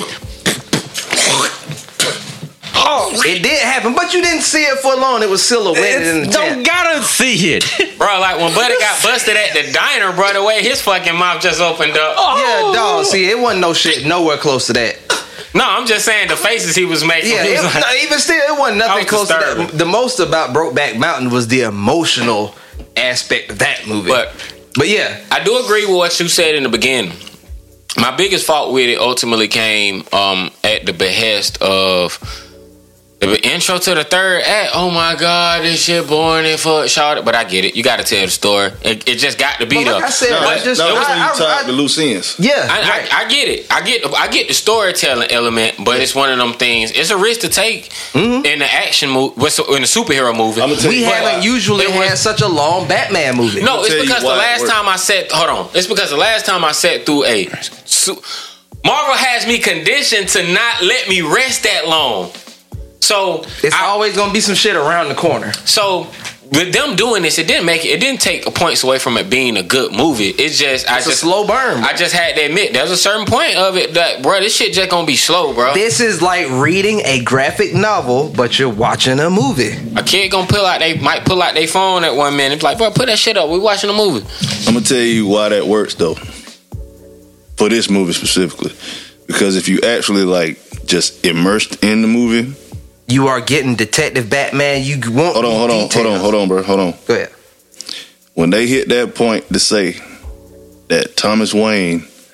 Oh, it did happen, but you didn't see it for long. It was silhouetted in the Don't tent. gotta see it. Bro, like when Buddy got busted at the diner, bro, the way his fucking mouth just opened up. Yeah, dog. See, it wasn't no shit nowhere close to that. No, I'm just saying the faces he was making. Yeah, He was like- no, even still, it wasn't That nothing was close to disturbing. that. The most about Brokeback Mountain was the emotional aspect of that movie. But yeah, I do agree with what you said in the beginning. My biggest fault with it ultimately came at the behest of the intro to the third act. Oh my God, this shit boring and fuck short. But I get it. You got to tell the story. It just got to be But there. like I said, No, I that's just- when you I- tied the loose ends. yeah, I get it. I get the storytelling element, but it's one of them things. It's a risk to take in the action movie, in the superhero movie. I'ma tell we you why. haven't usually it was- had such a long Batman movie. No, it's tell you because the why it last worked. time I sat. Hold on. It's because the last time I sat through Marvel has me conditioned to not let me rest that long. So It's always gonna be some shit around the corner. So with them doing this, it didn't take points away from it being a good movie. It's just It's a slow burn. I just had to admit there's a certain point of it that, bro, this shit just gonna be slow, bro. This is like reading a graphic novel, but you're watching a movie. A kid gonna might pull out their phone at one minute, like, bro, put that shit up. We watching a movie. I'm gonna tell you why that works though. For this movie specifically, because if you actually like just immersed in the movie. You are getting Detective Batman. You want Hold on, bro. Hold on. Go ahead. When they hit that point to say that Thomas Wayne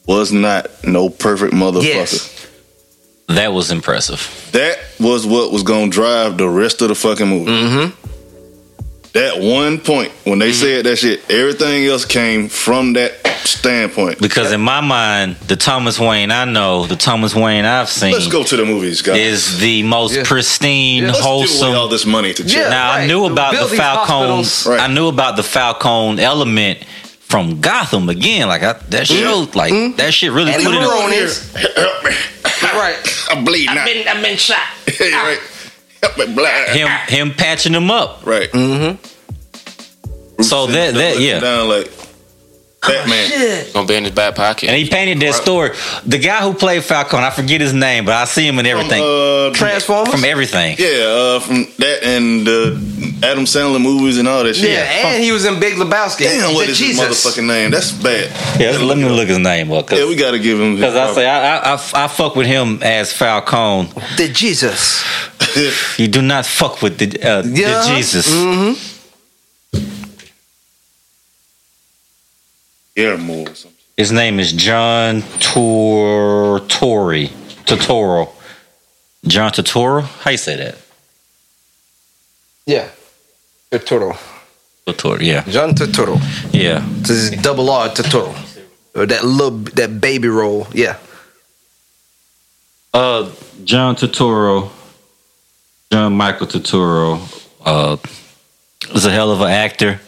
was not no perfect motherfucker. Yes. That was impressive. That was what was gonna drive the rest of the fucking movie. Mm-hmm. That one point when they said that shit, everything else came from that standpoint. Because in my mind, the Thomas Wayne I know, the Thomas Wayne I've seen, Let's go to the movies, guys. is the most pristine, Let's give wholesome. away all this money to check. Yeah. Now right. I knew about Build the these Falcone. hospitals. Right. I knew about the Falcone element from Gotham again. Like that show, like that shit really And put the it. Maroonies. Help me. Right. I'm bleeding out. I've been shot. Right. Help me, blood. Him patching them up. Right. Mm-hmm. So that yeah. Down like Batman. Shit. Gonna be in his back pocket. And he painted that story. The guy who played Falcone, I forget his name, but I see him in everything. Transformers. From everything. From that and Adam Sandler movies and all that shit. Yeah, and he was in Big Lebowski. Damn, what The is his Jesus. motherfucking name? That's bad. Yeah, let me look his name up. Yeah, we gotta give him. Because I say I fuck with him as Falcone. The Jesus. You do not fuck with the Jesus. Mm-hmm. Guillermo or something. His name is John Turturro. John Turturro? How you say that? Yeah. Turturro. Turturro, yeah. John Turturro. Yeah. This is double R Turturro. Or that baby roll. Yeah. John Turturro. John Michael Turturro. Is a hell of an actor.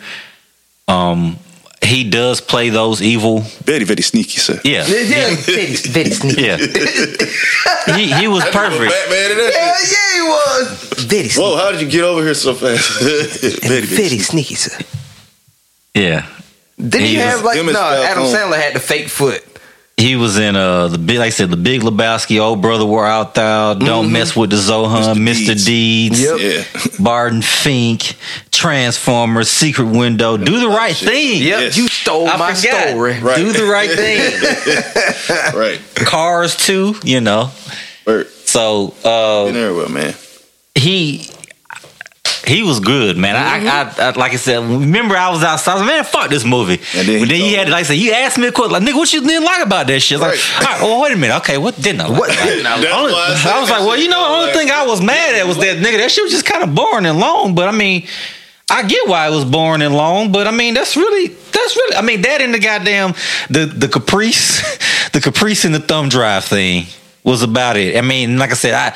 He does play those evil. Very, very sneaky, sir. Yeah. Yeah. Very, very sneaky. Yeah. he was perfect. Batman in that Yeah, shit. he was. Very sneaky. Whoa, how did you get over here so fast? Very sneaky, sir. Yeah. Didn't he He have was- him as Adam Falcone. Sandler had the fake foot. He was in the big, like I said, the Big Lebowski, Old Brother, Where Art Thou, Don't Mess with the Zohan, Mr. Deeds, Yep. Yeah. Barton Fink, Transformers, Secret Window, Do the Right Thing. Yep, Yes. you stole I my forgot. story. Right. Do the Right Thing. Right. Cars too, you know. Bert. So Been everywhere, man. he was good, man. I like I said, remember I was outside. I was like, man, fuck this movie. And then he but then you told had, like I said, you asked me a question, like, nigga, what you didn't like about that shit? I was Right. like, all right, well, wait a minute. Okay, what didn't I like? What- about it? That's Only- why I said I was that like, well, shit. you know, the only thing I was mad at was that nigga, that shit was just kind of boring and long. But I mean, I get why it was boring and long, but I mean, that's really, I mean, that and the goddamn the Caprice, the Caprice and the thumb drive thing was about it. I mean, like I said,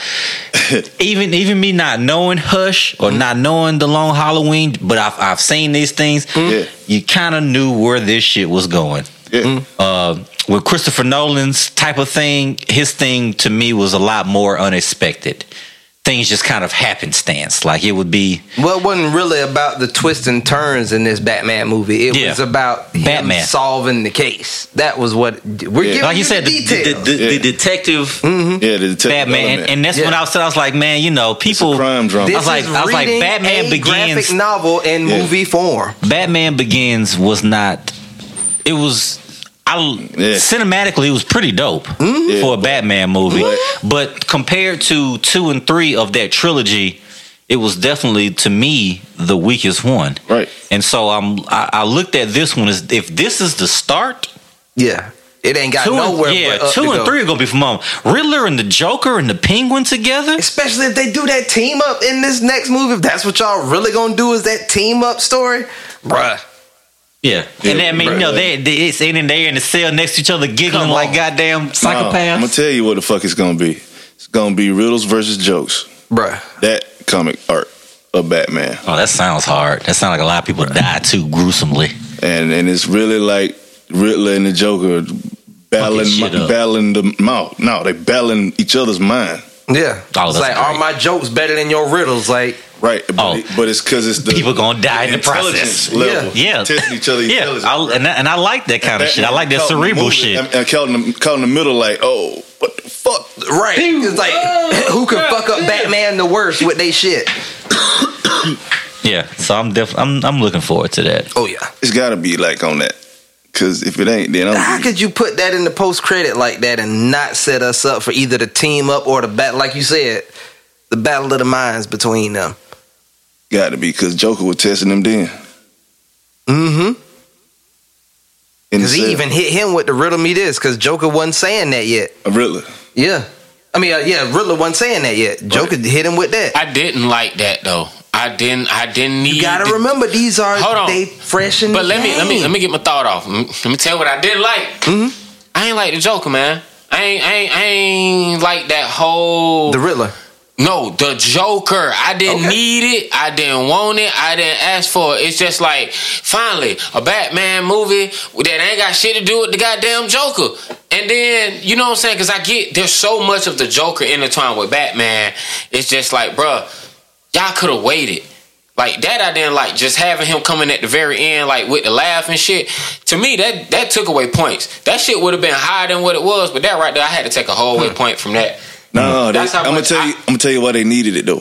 even me not knowing Hush or not knowing The Long Halloween, but I've seen these things. Yeah. You kind of knew where this shit was going. Yeah. With Christopher Nolan's type of thing, his thing to me was a lot more unexpected. Things just kind of happenstance. Like it would be Well, it wasn't really about the twists and turns in this Batman movie. It Yeah. was about him Batman. solving the case. That was what we're Yeah. giving like you said, the details. the detective Yeah, the detective Batman, element. and that's Yeah. when I was like, man, you know, It's a people. crime drama. This I was like, is Batman reading a Begins. graphic novel in Yeah. movie form. Batman Begins was not. It was. Cinematically, it was pretty dope for a Batman movie. But compared to 2 and 3 of that trilogy, it was definitely, to me, the weakest one. Right. And so I looked at this one as if this is the start. Yeah, it ain't got 2 nowhere. and, but up 2 to and go. 3 are gonna be from Riddler and the Joker and the Penguin together. Especially if they do that team up in this next movie. If that's what y'all really gonna do, is that team up story, bruh. Yeah, and I mean, you know, it's in and they're in the cell next to each other, giggling Come like on. goddamn I'm psychopaths. gonna tell you what the fuck it's gonna be. It's gonna be riddles versus jokes. Bruh. That comic art of Batman, Oh, that sounds hard. That sounds like a lot of people die too gruesomely. and it's really like Riddler and the Joker battling shit up. the mouth. No, they battling each other's mind. Yeah, Oh, it's that's like, are great. my jokes better than your riddles? Like, Right, Oh. but it's because it's the People gonna die in the intelligence process. level. Yeah, testing each other's yeah. intelligence. And I like that kind of shit. I like that Caught in the cerebral movie, shit. and caught in the middle, like, oh, what the fuck? right? It's like, who can fuck up Batman the worst with they shit? Yeah, so I'm looking forward to that. Oh yeah. It's got to be like on that, because if it ain't, then How could you put that in the post credit like that and not set us up for either the team up or the battle? Like you said, the battle of the minds between them. got to be because Joker was testing them then. Mm-hmm. Because he even hit him with the riddle me this, because Joker wasn't saying that yet. A Riddler. Yeah. I mean, Riddler wasn't saying that yet. Joker hit him with that. I didn't like that though. I didn't need. You gotta remember, these are they fresh in. But the let game. me get my thought off. Let me tell you what I didn't like. Mm-hmm. I ain't like the Joker, man. I ain't like that whole the Riddler. No, the Joker. I didn't need it. I didn't want it. I didn't ask for it. It's just like, finally, a Batman movie that ain't got shit to do with the goddamn Joker. And then, you know what I'm saying? Because I get, there's so much of the Joker intertwined with Batman. It's just like, bruh, y'all could have waited. Like, that I didn't like. Just having him coming at the very end, like, with the laugh and shit. To me, that took away points. That shit would have been higher than what it was, but that right there, I had to take a whole way point from that. No, I'm gonna tell you why they needed it though.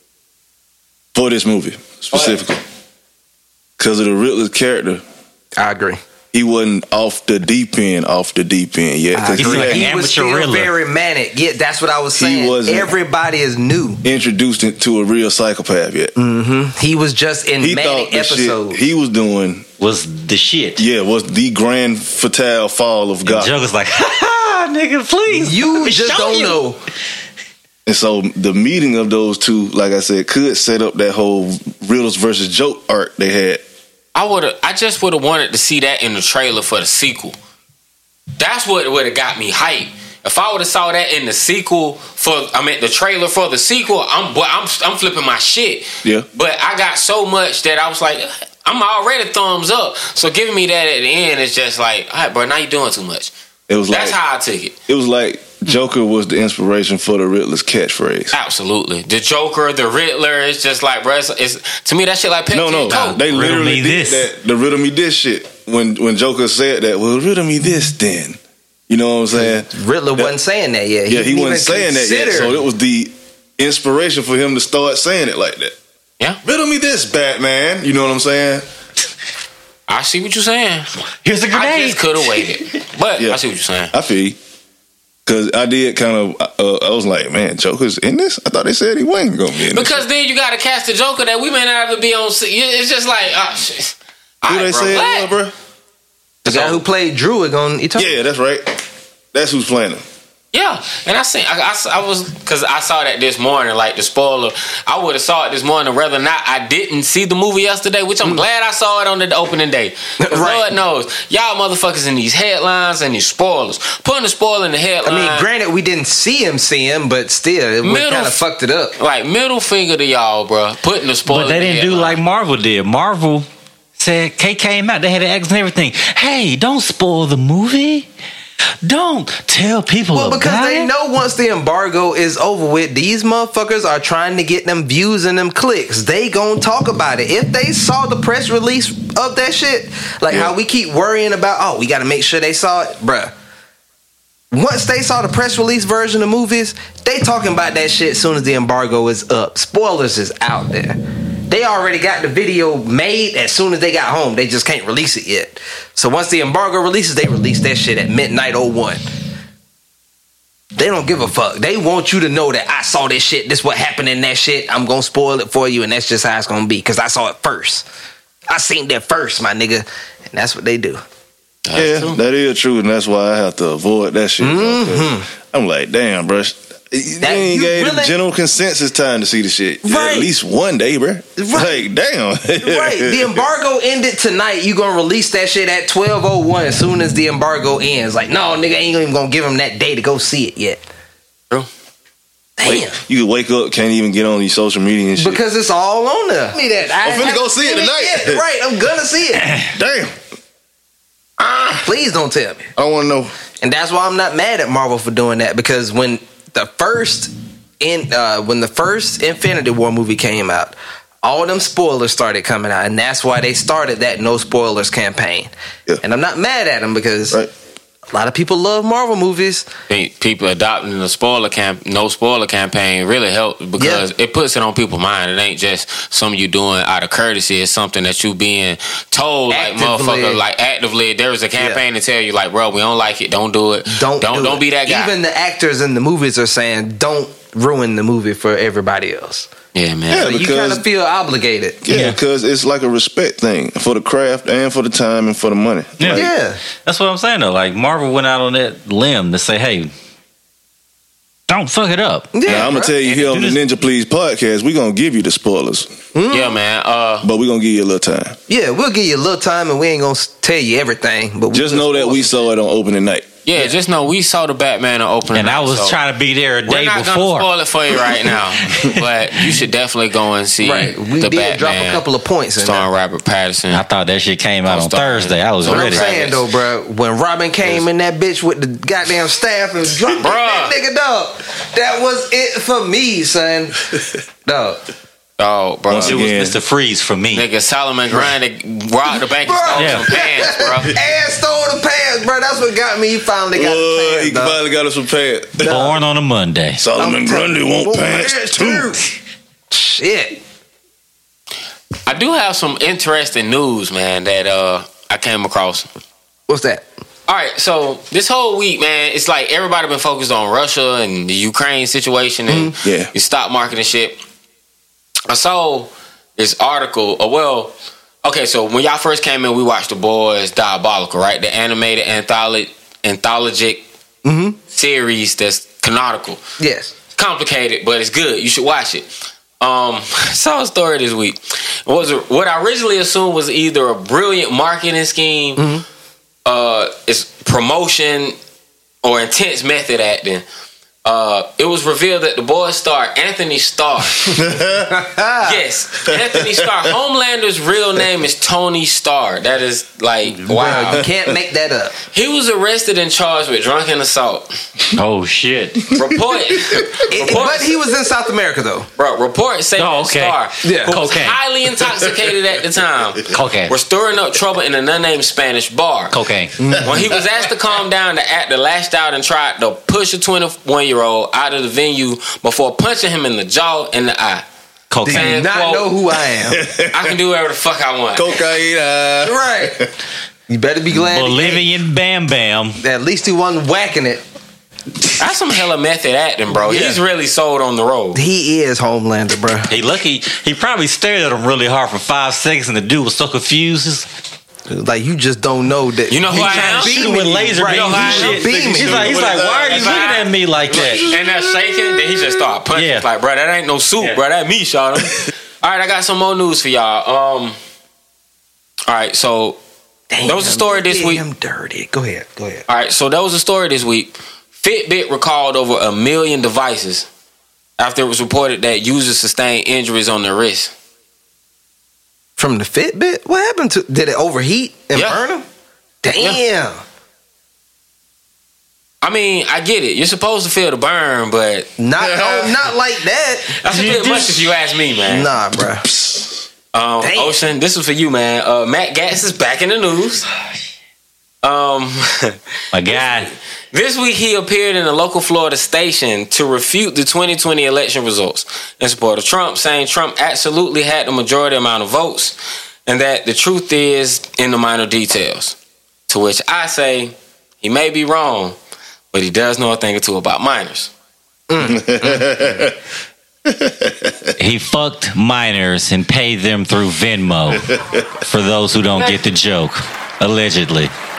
For this movie specifically, because of the Riddler's character. I agree. He wasn't off the deep end yet. He's like he was still Riddler. very manic. Yeah, that's what I was saying. Everybody is new. Introduced to a real psychopath yet. Mm-hmm. He was just in manic episodes. He was doing was the shit. Yeah, was the grand fatale fall of God. Joker's like, ha, nigga, please. You just don't know. And so the meeting of those two, like I said, could set up that whole Riddles versus Joke arc they had. I just would have wanted to see that in the trailer for the sequel. That's what would have got me hyped. If I would have saw that in the sequel the trailer for the sequel, I'm flipping my shit. Yeah. But I got so much that I was like, I'm already thumbs up. So giving me that at the end is just like, all right, bro, now you're doing too much. That's how I took it. It was like Joker was the inspiration for the Riddler's catchphrase. Absolutely. The Joker, the Riddler, it's just like, bro, it's to me that shit like Pepsi and Coke. They literally did that. The riddle me this shit. When Joker said that, well, riddle me this then. You know what I'm saying? Riddler wasn't saying that yet. He wasn't saying that yet. So it was the inspiration for him to start saying it like that. Yeah. Riddle me this, Batman. You know what I'm saying? I see what you're saying. Here's a grenade. I just could have waited. But I see what you're saying. I feel you. Because I did kind of, I was like, man, Joker's in this? I thought they said he wasn't going to be in this. Because then you got to cast the Joker that we may not ever be on. It's just like, oh, shit. Who they say it was, bro? The guy who played Druid on Eternal. Yeah, that's right. That's who's playing him. Yeah, and I was because I saw that this morning, like the spoiler. I would have saw it this morning, whether or not I didn't see the movie yesterday, which I'm glad I saw it on the opening day. Right. Lord knows, y'all motherfuckers in these headlines and these spoilers, putting the spoiler in the headline. I mean, granted, we didn't see him, but still, it kind of fucked it up. Like middle finger to y'all, bro, putting the spoiler. But they didn't do like Marvel did. Marvel said K came out, they had X and everything. Hey, don't spoil the movie. Don't tell people about it. Well, because they know once the embargo is over with, these motherfuckers are trying to get them views and them clicks. They gonna talk about it. If they saw the press release of that shit, like how we keep worrying about, we gotta make sure they saw it, bruh. Once they saw the press release version of movies, they talking about that shit as soon as the embargo is up. Spoilers is out there. They already got the video made as soon as they got home. They just can't release it yet. So once the embargo releases, they release that shit at midnight 01. They don't give a fuck. They want you to know that I saw this shit. This what happened in that shit. I'm going to spoil it for you, and that's just how it's going to be because I saw it first. I seen that first, my nigga. And that's what they do. That is true, and that's why I have to avoid that shit. Mm-hmm. I'm like, damn, bro. They ain't gave the general consensus time to see the shit. Right. At least one day, bro. Right. Like, damn. Right. The embargo ended tonight. You gonna release that shit at 12:01 as soon as the embargo ends. Like, no, nigga, ain't even gonna give him that day to go see it yet. Bro. Damn. You can wake up, can't even get on these social media and shit. Because it's all on there. I'm finna go see it tonight. Yet. Right, I'm gonna see it. Damn. Please don't tell me. I want to know. And that's why I'm not mad at Marvel for doing that, because when the first Infinity War movie came out, all them spoilers started coming out, and that's why they started that no spoilers campaign. Yeah. And I'm not mad at them because a lot of people love Marvel movies. People adopting the no spoiler campaign really helped because it puts it on people's mind. It ain't just something you doing out of courtesy. It's something that you being told, actively, like motherfucker, like actively. There was a campaign to tell you, like, bro, we don't like it. Don't do it. Don't be that guy. Even the actors in the movies are saying, don't ruin the movie for everybody else. Yeah, man. Yeah, So you because- kind of feel obligated. Yeah, because it's like a respect thing for the craft and for the time and for the money. Yeah. Yeah. That's what I'm saying though. Like Marvel went out on that limb to say, "Hey, don't fuck it up." Yeah, Now, I'm going bro. to tell you here on the Ninja Please podcast, we're going to give you the spoilers, Yeah, man. but we're going to give you a little time. Yeah, we'll give you a little time and we ain't gonna tell you everything. But Just know that we saw it on opening night. Yeah, just know we saw the Batman on opening And I night, was so trying to be there a we're day not before. gonna spoil it for you right now, but you should definitely go and see Right. We the did Batman. drop a couple of points in starring there. Robert Pattinson. I thought that shit came out on Starring- Thursday. I was What I'm ready. saying though, bro, when Robin came in that bitch with the goddamn staff and dropped that nigga, dog, that was it for me, son. Dog. Oh, bro. Once It again, was Mr. Freeze for me. Nigga, Solomon Grundy robbed the bank and Bro. stole Yeah. some pants, bro. And stole the pants, bro. That's what got me. He finally got the Boy, pants, he dog. finally got us some pants. Born on a Monday. Solomon I'm Grundy telling you, won't pants too. Shit. I do have some interesting news, man, that I came across. What's that? All right, so this whole week, man, it's like everybody been focused on Russia and the Ukraine situation and Yeah. the stock market and shit. I saw this article. Okay, so when y'all first came in, we watched The Boys Diabolical, right? The animated anthologic series that's canonical. Yes. Complicated, but it's good. You should watch it. Saw a story this week. What I originally assumed was either a brilliant marketing scheme, it's promotion, or intense method acting. It was revealed that The Boys star Anthony Starr. Yes, Anthony Starr. Homelander's real name is Tony Starr. That is like, wow. Bro, you can't make that up. He was arrested and charged with drunken assault. Oh shit. But he was in South America though. Bro, reports say Oh, that okay. Starr, Yeah. who was Cocaine. highly intoxicated at the time, Cocaine. were stirring up trouble in an unnamed Spanish bar. Cocaine. When he was asked to calm down, the actor lashed out and tried to push a 21-year-old out of the venue before punching him in the jaw and the eye. Do Cocaine. you not quote, know who I am? I can do whatever the fuck I want. Cocaine. Right. You better be glad. Bolivian Bam Bam. At least he wasn't whacking it. That's some hella method acting, bro. Yeah. He's really sold on the road. He is Homelander, bro. He lucky. He probably stared at him really hard for 5 seconds, and the dude was so confused. Like you just don't know that. You know who He I trying am? to Shooting beam with me. laser Right. beams and He's shit. beaming He's me. like, why are you looking at me like that? And that shaking, then he just started punching. Yeah. It's like, bro, that ain't no soup, Yeah. bro. That me, shot him. All right, I got some more news for y'all. All right, so Damn, there was a story this week. I'm dirty. Go ahead. All right, so there was a story this week. Fitbit recalled over 1 million devices after it was reported that users sustained injuries on their wrists. From the Fitbit, what happened to? Did it overheat and Yeah. burn them? Damn. I mean, I get it. You're supposed to feel the burn, but Not like that. that's a bit much if you ask me, man. Nah, bro. Damn. Ocean, this was for you, man. Matt Gaetz is back in the news. My guy. This week, he appeared in a local Florida station to refute the 2020 election results in support of Trump, saying Trump absolutely had the majority amount of votes and that the truth is in the minor details. To which I say, he may be wrong, but he does know a thing or two about minors. He fucked minors and paid them through Venmo. For those who don't get the joke, allegedly.